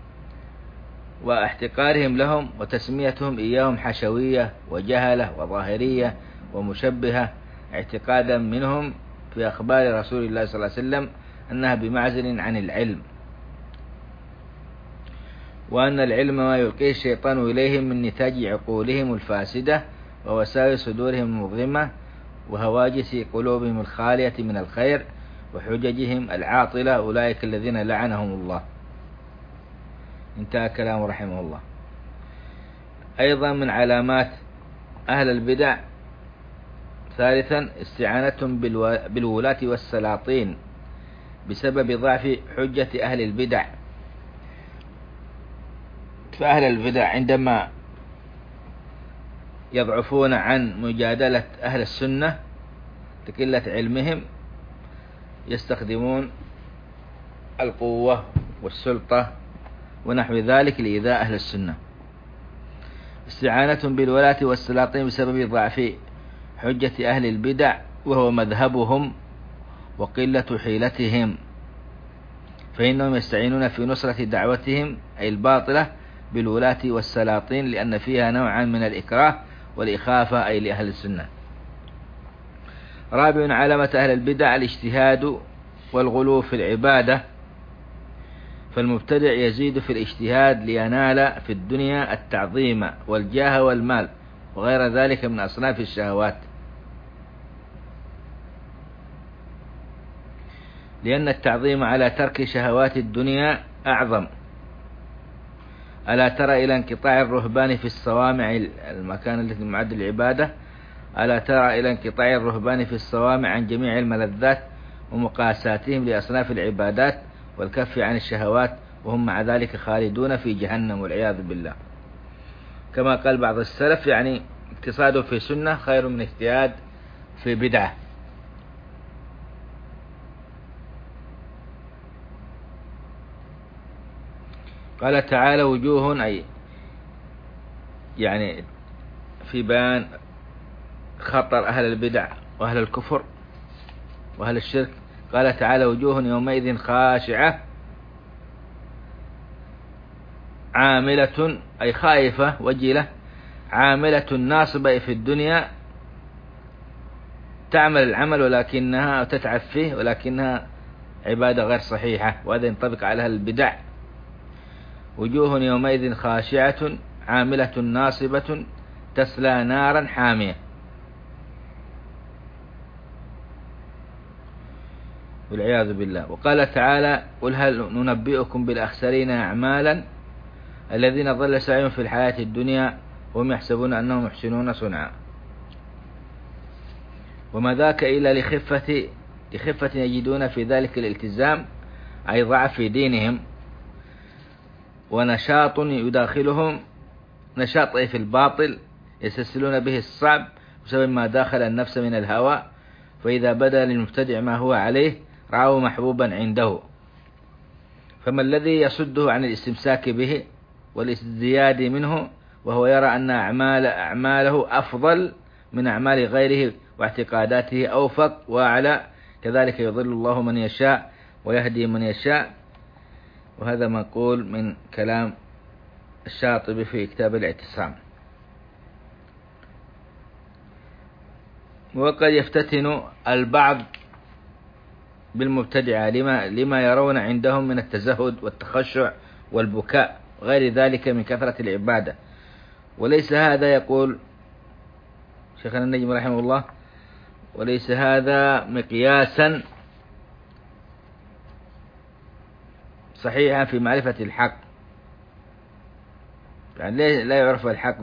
واحتقارهم لهم وتسميتهم إياهم حشوية وجهلة وظاهرية ومشبهة، اعتقادا منهم في أخبار رسول الله صلى الله عليه وسلم أنها بمعزل عن العلم، وأن العلم ما يلقيه الشيطان إليهم من نتاج عقولهم الفاسدة ووساوس صدورهم المظلمة وهواجس قلوبهم الخالية من الخير وحججهم العاطلة، أولئك الذين لعنهم الله. انتهى كلامه رحمه الله. أيضا من علامات أهل البدع ثالثا استعانتهم بالولاة والسلاطين بسبب ضعف حجة أهل البدع. فأهل البدع عندما يضعفون عن مجادلة أهل السنة لقلة علمهم يستخدمون القوة والسلطة ونحو ذلك لإيذاء أهل السنة. استعانتهم بالولاة والسلاطين بسبب ضعف حجة أهل البدع وهو مذهبهم وقلة حيلتهم، فإنهم يستعينون في نصرة دعوتهم أي الباطلة بالولاة والسلاطين لأن فيها نوعا من الإكراه والإخافة أي لأهل السنة. رابع علامة أهل البدع الاجتهاد والغلو في العبادة، فالمبتدع يزيد في الاجتهاد لينال في الدنيا التعظيم والجاه والمال وغير ذلك من أصناف الشهوات، لأن التعظيم على ترك شهوات الدنيا أعظم. ألا ترى إلى انقطاع الرهبان في الصوامع المكان التي معد العبادة ألا ترى إلى انقطاع الرهبان في الصوامع عن جميع الملذات ومقاساتهم لأصناف العبادات والكف عن الشهوات وهم مع ذلك خالدون في جهنم والعياذ بالله. كما قال بعض السلف يعني اقتصاد في سنة خير من اجتهاد في بدعة. قال تعالى: وجوه أي يعني في بيان خطر أهل البدع وأهل الكفر وأهل الشرك. قال تعالى: وجوه يومئذ خاشعة عاملة أي خائفة وجلة، عاملة ناصبة في الدنيا تعمل العمل ولكنها تتعب فيه ولكنها عبادة غير صحيحة، وهذا ينطبق على أهل البدع. وجوه يومئذ خاشعة عاملة ناصبة تسلى نارا حامية. والعياذ بالله. وقال تعالى: قل هل ننبئكم بالأخسرين أعمالا الذين ضل سعيهم في الحياة الدنيا وهم يحسبون أنهم يحسنون صنعا. وما ذاك إلا لخفة لخفة يجدون في ذلك الالتزام أي ضعف في دينهم، ونشاط يداخلهم نشاط في الباطل يستسهلون به الصعب بسبب ما داخل النفس من الهوى، فإذا بدا للمبتدع ما هو عليه رأوا محبوبا عنده، فما الذي يصده عن الاستمساك به والازدياد منه وهو يرى أن أعمال أعماله أفضل من أعمال غيره واعتقاداته أوفق وأعلى. كذلك يضل الله من يشاء ويهدي من يشاء، وهذا منقول من كلام الشاطبي في كتاب الاعتصام. وقد يفتتن البعض بالمبتدعة لما, لما يرون عندهم من التزهد والتخشع والبكاء غير ذلك من كثرة العبادة، وليس هذا، يقول شيخنا النجم رحمه الله، وليس هذا مقياسا صحيحا في معرفة الحق. يعني لا يعرف الحق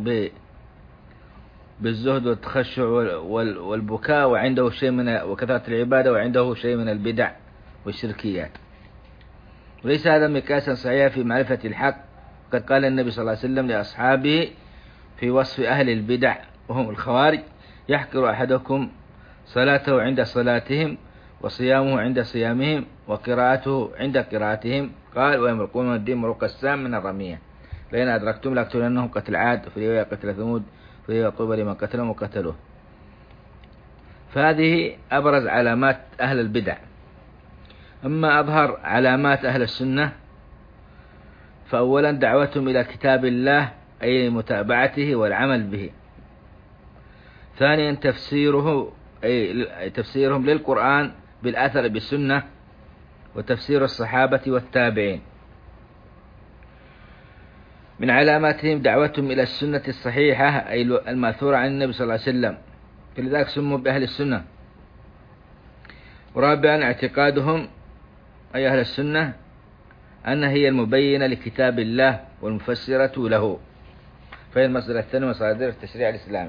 بالزهد والتخشع والبكاء وعنده شيء من وكثرة العبادة وعنده شيء من البدع والشركيات، وليس هذا مقياسا صحيحا في معرفة الحق. قد قال النبي صلى الله عليه وسلم لأصحابه في وصف أهل البدع وهم الخوارج: يحقر أحدكم صلاته عند صلاتهم وصيامه عند صيامهم وقراءته عند قراءتهم، قال: ويمرقون من الدين مروق السام من الرمية، لئن أدركتم لأقتلنهم قتل عاد وفي رواية قتل ثمود وفي رواية طوبى لمن قتلهم وقتلوه. فهذه أبرز علامات أهل البدع. أما أظهر علامات أهل السنة فأولا دعوتهم إلى كتاب الله، أي متابعته والعمل به. ثانيا تفسيره، أي تفسيرهم للقرآن بالأثر بالسنة وتفسير الصحابة والتابعين. من علاماتهم دعوتهم إلى السنة الصحيحة، أي المأثورة عن النبي صلى الله عليه وسلم، فلذلك سموا بأهل السنة. ورابعا اعتقادهم أي أهل السنة أنها هي المبينة لكتاب الله والمفسرة له، فهي المصدر الثاني مصادر التشريع الإسلامي.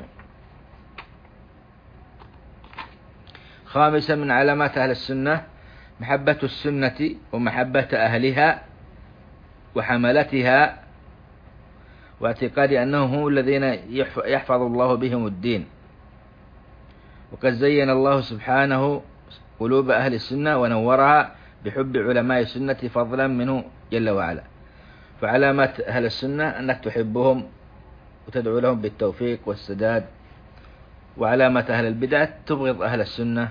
خامسا من علامات أهل السنة محبة السنة ومحبة أهلها وحملتها، واعتقاد أنهم هم الذين يحفظ الله بهم الدين. وقد زين الله سبحانه قلوب أهل السنة ونورها بحب علماء السنة فضلا منه جل وعلا. فعلامات أهل السنة أنك تحبهم وتدعو لهم بالتوفيق والسداد. وعلامة أهل البدع تبغض أهل السنة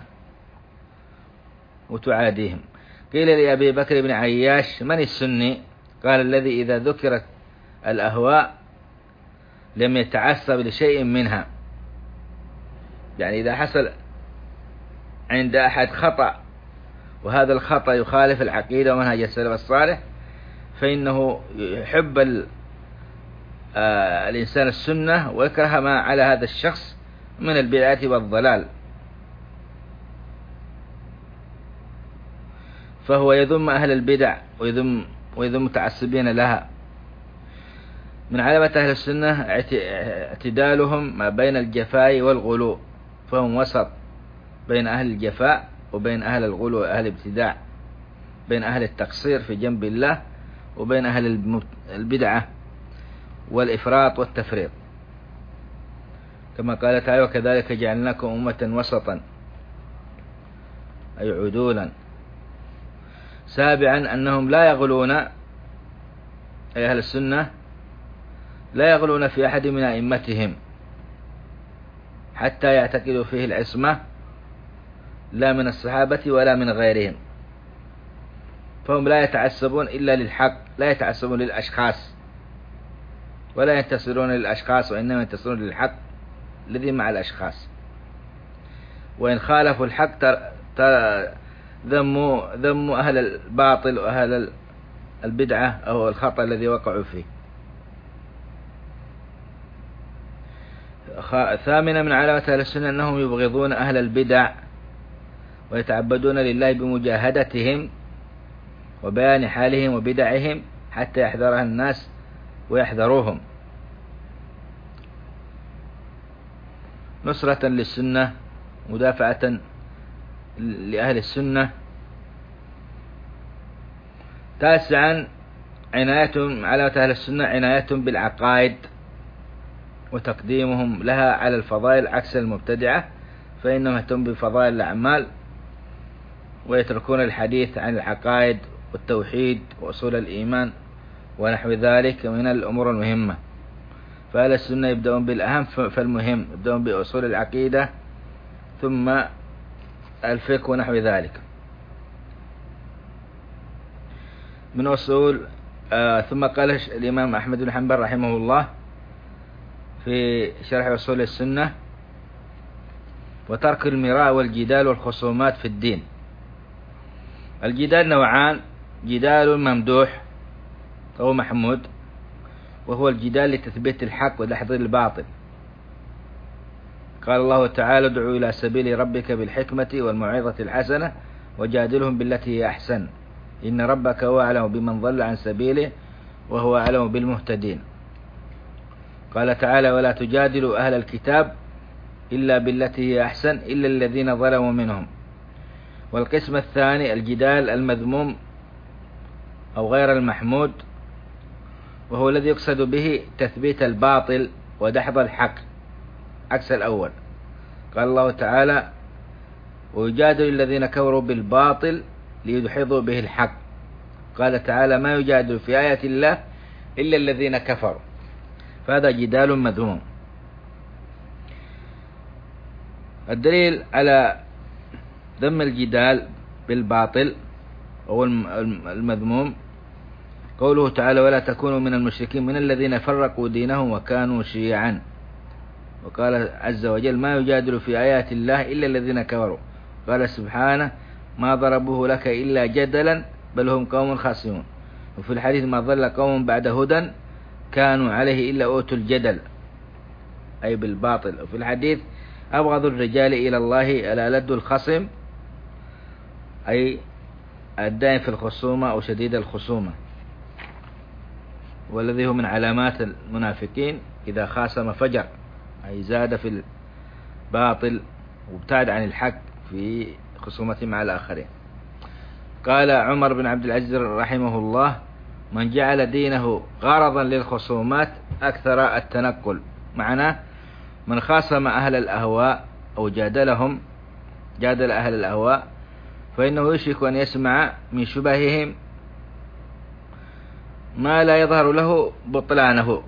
وتعاديهم. قيل لأبي بكر بن عياش: من السني؟ قال: الذي إذا ذكرت الأهواء لم يتعصب لشيء منها. يعني إذا حصل عند أحد خطأ وهذا الخطأ يخالف العقيدة ومنهج السلف الصالح فإنه يحب الإنسان السنة ويكره ما على هذا الشخص من البدعة والضلال، فهو يذم أهل البدع ويذم ويذم متعصبين لها. من علامة أهل السنة اعتدالهم ما بين الجفاء والغلو، فهم وسط بين أهل الجفاء وبين أهل الغلو وأهل الابتداع، بين أهل التقصير في جنب الله وبين أهل البدعة والإفراط والتفريط، كما قال تعالى: وكذلك جعلناكم أمة وسطا، أي عدولا. سابعا أنهم لا يغلون، أي أهل السنة لا يغلون في أحد من أئمتهم حتى يعتقدوا فيه العصمة، لا من الصحابة ولا من غيرهم. فهم لا يتعصبون إلا للحق، لا يتعصبون للأشخاص ولا ينتصرون للأشخاص، وإنما ينتصرون للحق الذي مع الأشخاص. وإن خالفوا الحق ذموا ذموا أهل الباطل وأهل البدعة أو الخطأ الذي وقعوا فيه. ثامنا من علامات أهل السنة أنهم يبغضون أهل البدع ويتعبدون لله بمجاهدتهم وبيان حالهم وبدعهم حتى يحذرها الناس ويحذروهم. نصرة للسنة، مدافعة لأهل السنة. تاسعا عنايتهم، علامة أهل السنة عنايتهم بالعقائد وتقديمهم لها على الفضائل عكس المبتدعة، فإنهم يهتمون بفضائل الأعمال ويتركون الحديث عن العقائد والتوحيد وأصول الإيمان ونحو ذلك من الأمور المهمة. فأهل السنة يبدأون بالأهم فالمهم، يبدأون بأصول العقيدة ثم الفقه ونحو ذلك. من أصول آه ثم قال الإمام أحمد بن حنبل رحمه الله في شرح أصول السنة: وترك المراء والجدال والخصومات في الدين. الجدال نوعان: جدال ممدوح أو محمود، وهو الجدال لتثبيت الحق وتحضير الباطل. قال الله تعالى: ادعوا إلى سبيل ربك بالحكمة والموعظة الحسنة وجادلهم بالتي هي أحسن إن ربك هو أعلم بمن ضل عن سبيله وهو أعلم بالمهتدين. قال تعالى: ولا تجادلوا أهل الكتاب إلا بالتي هي أحسن إلا الذين ظلموا منهم. والقسم الثاني الجدال المذموم أو غير المحمود، وهو الذي يقصد به تثبيت الباطل ودحض الحق عكس الأول. قال الله تعالى: ويجادل الذين كفروا بالباطل ليدحضوا به الحق. قال تعالى: ما يجادل في آيات الله إلا الذين كفروا. فهذا جدال مذموم. الدليل على ذم الجدال بالباطل أو المذموم قوله تعالى: ولا تكونوا من المشركين من الذين فرقوا دينهم وكانوا شيعا. وقال عز وجل: ما يجادل في آيات الله إلا الذين كفروا. قال سبحانه: ما ضربوه لك إلا جدلا بل هم قوم خاصمون. وفي الحديث: ما ضل قوم بعد هدى كانوا عليه إلا أوتوا الجدل، أي بالباطل. وفي الحديث: أبغض الرجال إلى الله الألد الخصم، أي الدائم في الخصومة أو شديد الخصومة، والذي هو من علامات المنافقين إذا خاصم فجر، أي زاد في الباطل وابتعد عن الحق في خصومته مع الآخرين. قال عمر بن عبد العزيز رحمه الله: من جعل دينه غرضا للخصومات أكثر التنقل. معناه من خاصم أهل الأهواء أو جادلهم جادل أهل الأهواء فإنه يشرك أن يسمع من شبههم ما لا يظهر له بطلانه،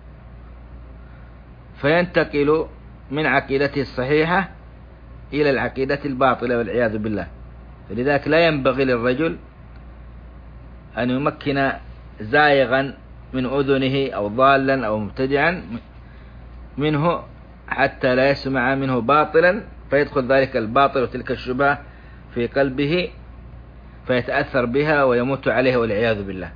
فينتقل من عقيدته الصحيحة إلى العقيدة الباطلة والعياذ بالله. فلذلك لا ينبغي للرجل أن يمكن زائغا من أذنه أو ضالا أو مبتدعا منه حتى لا يسمع منه باطلا فيدخل ذلك الباطل وتلك الشبهة في قلبه فيتأثر بها ويموت عليها والعياذ بالله.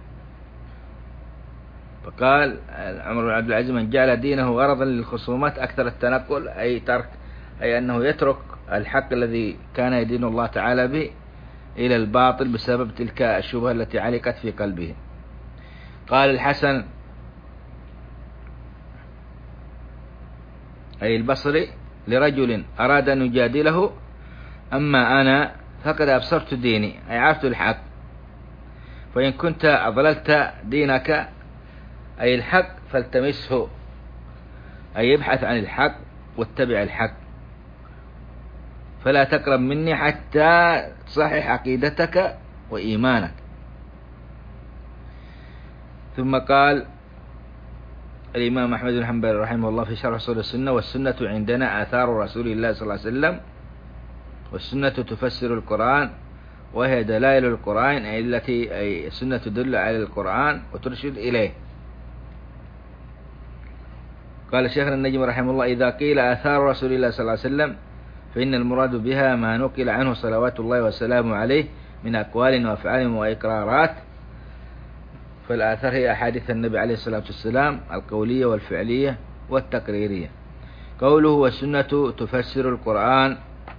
فقال عمر بن عبد العزيز: من جعل دينه غرضا للخصومات أكثر التنقل، أي ترك أي أنه يترك الحق الذي كان يدين الله تعالى به إلى الباطل بسبب تلك الشبهة التي علقت في قلبه. قال الحسن أي البصري لرجل أراد أن يجادله: أما أنا فقد أبصرت ديني، أي عرفت الحق، فإن كنت أضللت دينك أي الحق فالتمسه، أي يبحث عن الحق واتبع الحق، فلا تقرب مني حتى تصحح عقيدتك وإيمانك. ثم قال الإمام أحمد بن حنبل رحمه الله في شرح أصول السنة: والسنة عندنا آثار رسول الله صلى الله عليه وسلم، والسنة تفسر القرآن وهي دلائل القرآن، أي التي أي السنة تدل على القرآن وترشد إليه. قال شيخنا النجم رحمه الله: إذا قيل آثار رسول الله صلى الله عليه وسلم فإن المراد بها ما نقل عنه صلوات الله وسلامه عليه من أقوال وأفعال وإقرارات. فالآثار هي أحاديث النبي عليه الصلاة والسلام القولية والفعلية والتقريرية. قوله: والسنة تفسر القرآن،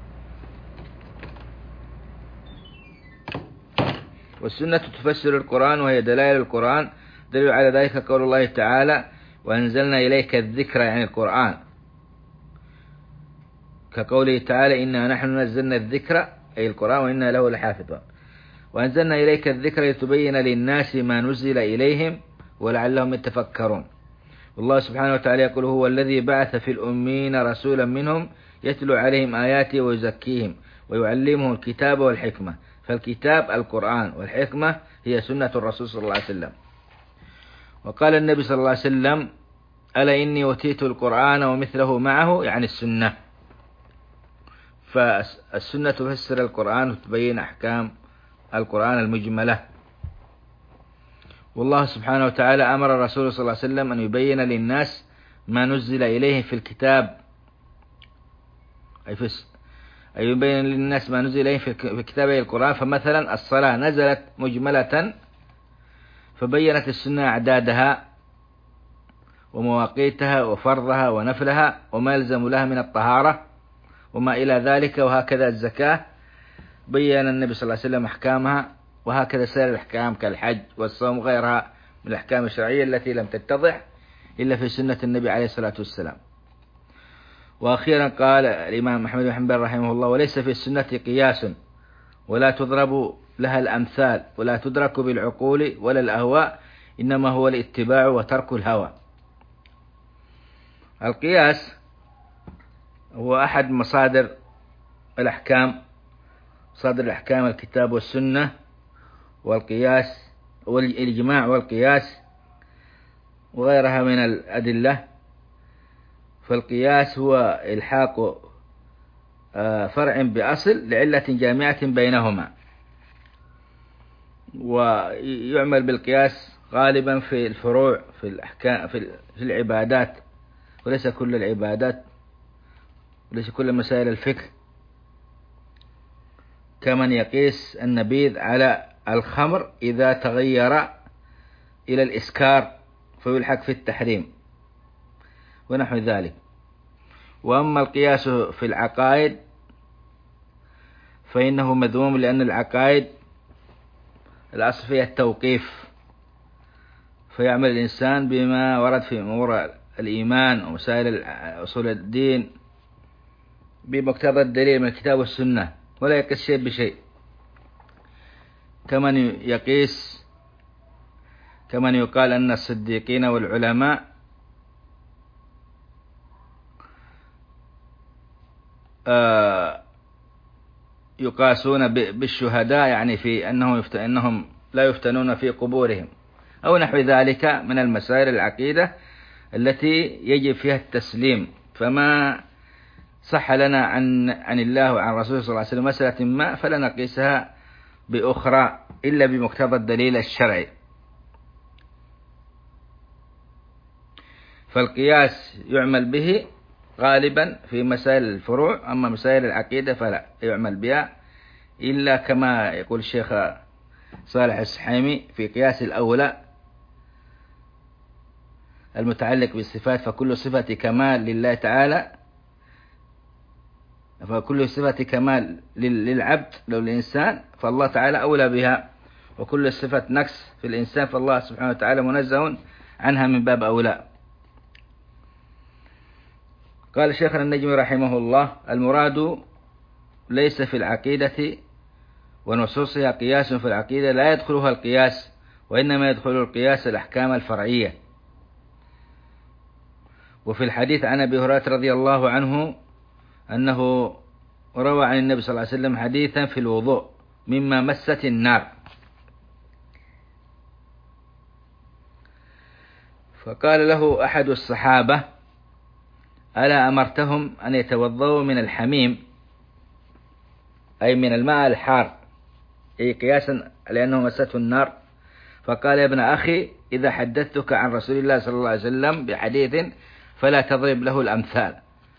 والسنة تفسر القرآن وهي دلائل القرآن. دليل على ذلك قول الله تعالى: وأنزلنا إليك الذكر، يعني القرآن، كقوله تعالى: إنا نحن نزلنا الذكر أي القرآن وإنا له لحافظون. وأنزلنا إليك الذكر لتبين للناس ما نزل إليهم ولعلهم يتفكرون. والله سبحانه وتعالى يقول: هو الذي بعث في الأمين رسولا منهم يتلو عليهم آياته ويزكيهم ويعلمهم الكتاب والحكمة. فالكتاب القرآن والحكمة هي سنة الرسول صلى الله عليه وسلم. وقال النبي صلى الله عليه وسلم: ألا إني أوتيت القرآن ومثله معه، يعني السنة. فالسنة تفسر القرآن وتبين أحكام القرآن المجملة. والله سبحانه وتعالى أمر الرسول صلى الله عليه وسلم أن يبين للناس ما نزل إليه في الكتاب، أي في أي يبين للناس ما نزل إليه في كتابه القرآن. فمثلا الصلاة نزلت مجملة، فبينت السنة أعدادها ومواقيتها وفرضها ونفلها وما يلزم لها من الطهارة وما إلى ذلك. وهكذا الزكاة بين النبي صلى الله عليه وسلم أحكامها، وهكذا سائر الأحكام كالحج والصوم وغيرها من الأحكام الشرعية التي لم تتضح إلا في سنة النبي عليه الصلاة والسلام. وأخيرا قال الإمام أحمد بن حنبل رحمه الله: وليس في السنة قياس ولا تضرب لها الأمثال ولا تدرك بالعقول ولا الأهواء، إنما هو الاتباع وترك الهوى. القياس هو أحد مصادر الأحكام، مصادر الأحكام الكتاب والسنة والقياس والإجماع والقياس وغيرها من الأدلة. فالقياس هو إلحاق فرع بأصل لعلة جامعة بينهما، ويعمل بالقياس غالبا في الفروع في الأحكام في العبادات، وليس كل العبادات وليس كل مسائل الفقه، كمن يقيس النبيذ على الخمر إذا تغير إلى الإسكار فيلحق في التحريم ونحو ذلك. وأما القياس في العقائد فإنه مذموم، لأن العقائد الأصل فيها التوقيف، فيعمل الإنسان بما ورد في أمور الإيمان ومسائل أصول الدين بمقتضى الدليل من الكتاب والسنة، ولا يقيس شيء بشيء، كمن يقيس كمن يقال أن الصديقين والعلماء يقاسون بالشهداء، يعني في أنهم أنهم لا يفتنون في قبورهم أو نحو ذلك من المسائل العقيدة التي يجب فيها التسليم. فما صح لنا عن عن الله وعن رسوله صلى الله عليه وسلم مسألة ما فلا نقيسها بأخرى إلا بمقتضى الدليل الشرعي. فالقياس يعمل به غالبا في مسائل الفروع، أما مسائل العقيدة فلا يعمل بها إلا كما يقول الشيخ صالح السحيمي في قياس الأولى المتعلق بالصفات: فكل صفة كمال لله تعالى فكل صفة كمال للعبد لو الإنسان فالله تعالى أولى بها، وكل صفة نقص في الإنسان فالله سبحانه وتعالى منزه عنها من باب أولى. قال شيخنا النجمي رحمه الله: المراد ليس في العقيدة ونصوصها قياس في العقيدة لا يدخلها القياس، وإنما يدخل القياس الأحكام الفرعية. وفي الحديث عن أبي هريرة رضي الله عنه أنه روى عن النبي صلى الله عليه وسلم حديثا في الوضوء مما مست النار، فقال له أحد الصحابة: ألا أمرتهم أن يتوضؤوا من الحميم، أي من الماء الحار، أي قياسا لأنه مسته النار؟ فقال: يا ابن أخي، إذا حدثتك عن رسول الله صلى الله عليه وسلم بحديث فلا تضرب له الأمثال.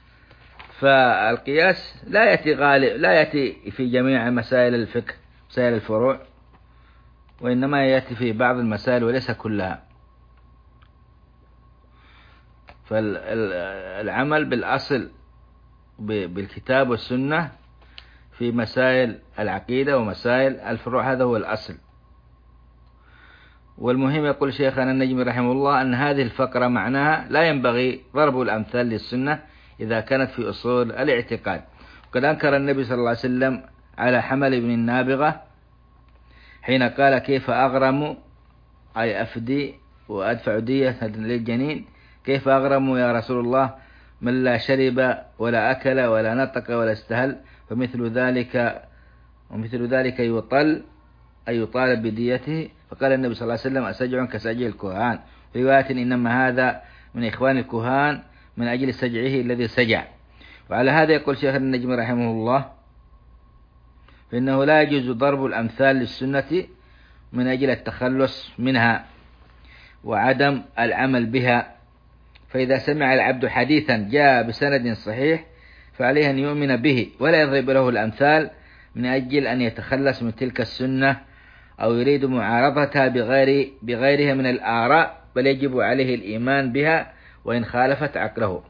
فالقياس لا يأتي غالب لا يأتي في جميع مسائل الفقه مسائل الفروع، وإنما يأتي في بعض المسائل وليس كلها. فالعمل بالأصل بالكتاب والسنة في مسائل العقيدة ومسائل الفروع هذا هو الأصل. والمهم يقول شيخنا النجمي رحمه الله أن هذه الفقرة معناها لا ينبغي ضرب الأمثال للسنة إذا كانت في أصول الاعتقاد. وقد أنكر النبي صلى الله عليه وسلم على حمل بن النابغة حين قال: كيف أغرم، أي أفدي وأدفع دية للجنين، كيف أغرم يا رسول الله من لا شرب ولا أكل ولا نطق ولا استهل؟ فمثل ذلك ومثل ذلك يطل أي يطالب بديته. فقال النبي صلى الله عليه وسلم: أسجع كسجع الكهان. في رواية: إنما هذا من إخوان الكهان من أجل سجعه الذي سجع. وعلى هذا يقول شيخ النجم رحمه الله: فإنه لا يجوز ضرب الأمثال للسنة من أجل التخلص منها، وعدم العمل بها. فإذا سمع العبد حديثا جاء بسند صحيح فعليه أن يؤمن به ولا يضرب له الأمثال من أجل أن يتخلص من تلك السنة أو يريد معارضتها بغير بغيرها من الآراء، بل يجب عليه الإيمان بها وإن خالفت عقله.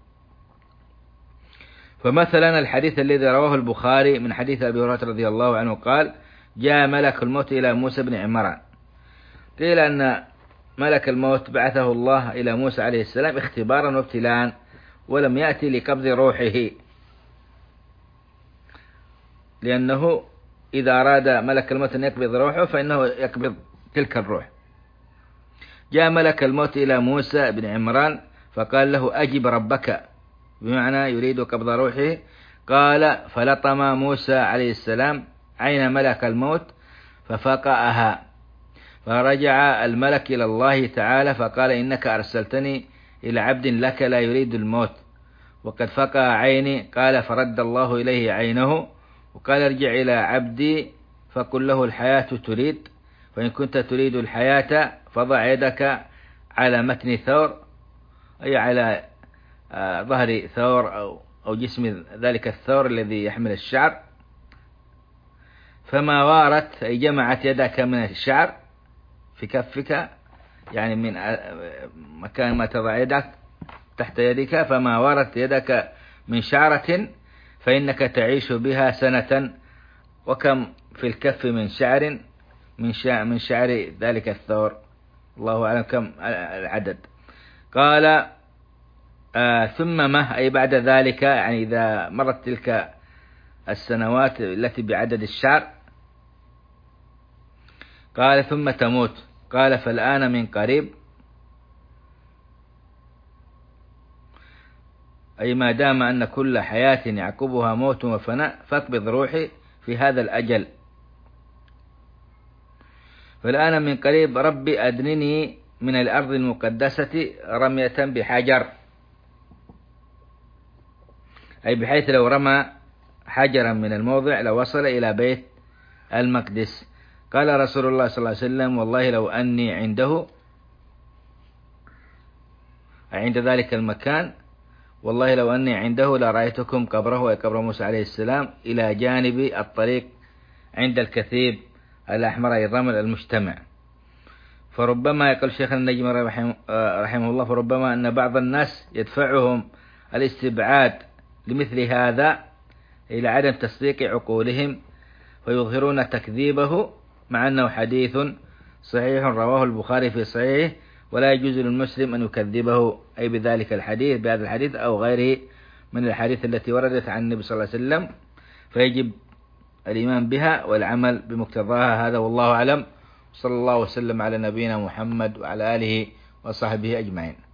فمثلا الحديث الذي رواه البخاري من حديث أبي هريرة رضي الله عنه قال: جاء ملك الموت إلى موسى بن عمران. قيل أن ملك الموت بعثه الله إلى موسى عليه السلام اختبارا وابتلاء، ولم يأتي لقبض روحه، لأنه إذا أراد ملك الموت أن يقبض روحه فإنه يقبض تلك الروح. جاء ملك الموت إلى موسى بن عمران فقال له: أجب ربك، بمعنى يريد قبض روحه. قال: فلطم موسى عليه السلام عين ملك الموت ففقأها، فرجع الملك إلى الله تعالى فقال: إنك أرسلتني إلى عبد لك لا يريد الموت وقد فقأ عيني. قال: فرد الله إليه عينه وقال: ارجع إلى عبدي فقل له الحياة تريد، فإن كنت تريد الحياة فضع يدك على متن ثور، أي على ظهر ثور أو أو جسم ذلك الثور الذي يحمل الشعر، فما وارت أي جمعت يدك من الشعر في كفك، يعني من مكان ما تضع يدك تحت يدك، فما وارت يدك من شعرة فإنك تعيش بها سنة. وكم في الكف من شعر من شعر, من شعر ذلك الثور، الله أعلم كم العدد. قال: آه ثم ما أي بعد ذلك، يعني إذا مرت تلك السنوات التي بعدد الشعر. قال: ثم تموت. قال: فالآن من قريب، أي ما دام أن كل حياة يعقبها موت وفناء فاقبض روحي في هذا الأجل. فالآن من قريب ربي أدنني من الأرض المقدسة رمية بحجر، أي بحيث لو رمى حجرا من الموضع لوصل إلى بيت المقدس. قال رسول الله صلى الله عليه وسلم: والله لو أني عنده، عند ذلك المكان، والله لو أني عنده لرأيتكم قبره وقبر موسى عليه السلام إلى جانب الطريق عند الكثيب الأحمر أي الرمل المجتمع. فربما، يقول شيخنا النجم رحمه, رحمه الله، فربما أن بعض الناس يدفعهم الاستبعاد لمثل هذا إلى عدم تصديق عقولهم فيظهرون تكذيبه، مع أنه حديث صحيح رواه البخاري في صحيحه، ولا يجوز للمسلم أن يكذبه أي بذلك الحديث بهذا الحديث أو غيره من الحديث التي وردت عن النبي صلى الله عليه وسلم، فيجب الإيمان بها والعمل بمقتضاها. هذا والله أعلم، صلى الله وسلم على نبينا محمد وعلى آله وصحبه أجمعين.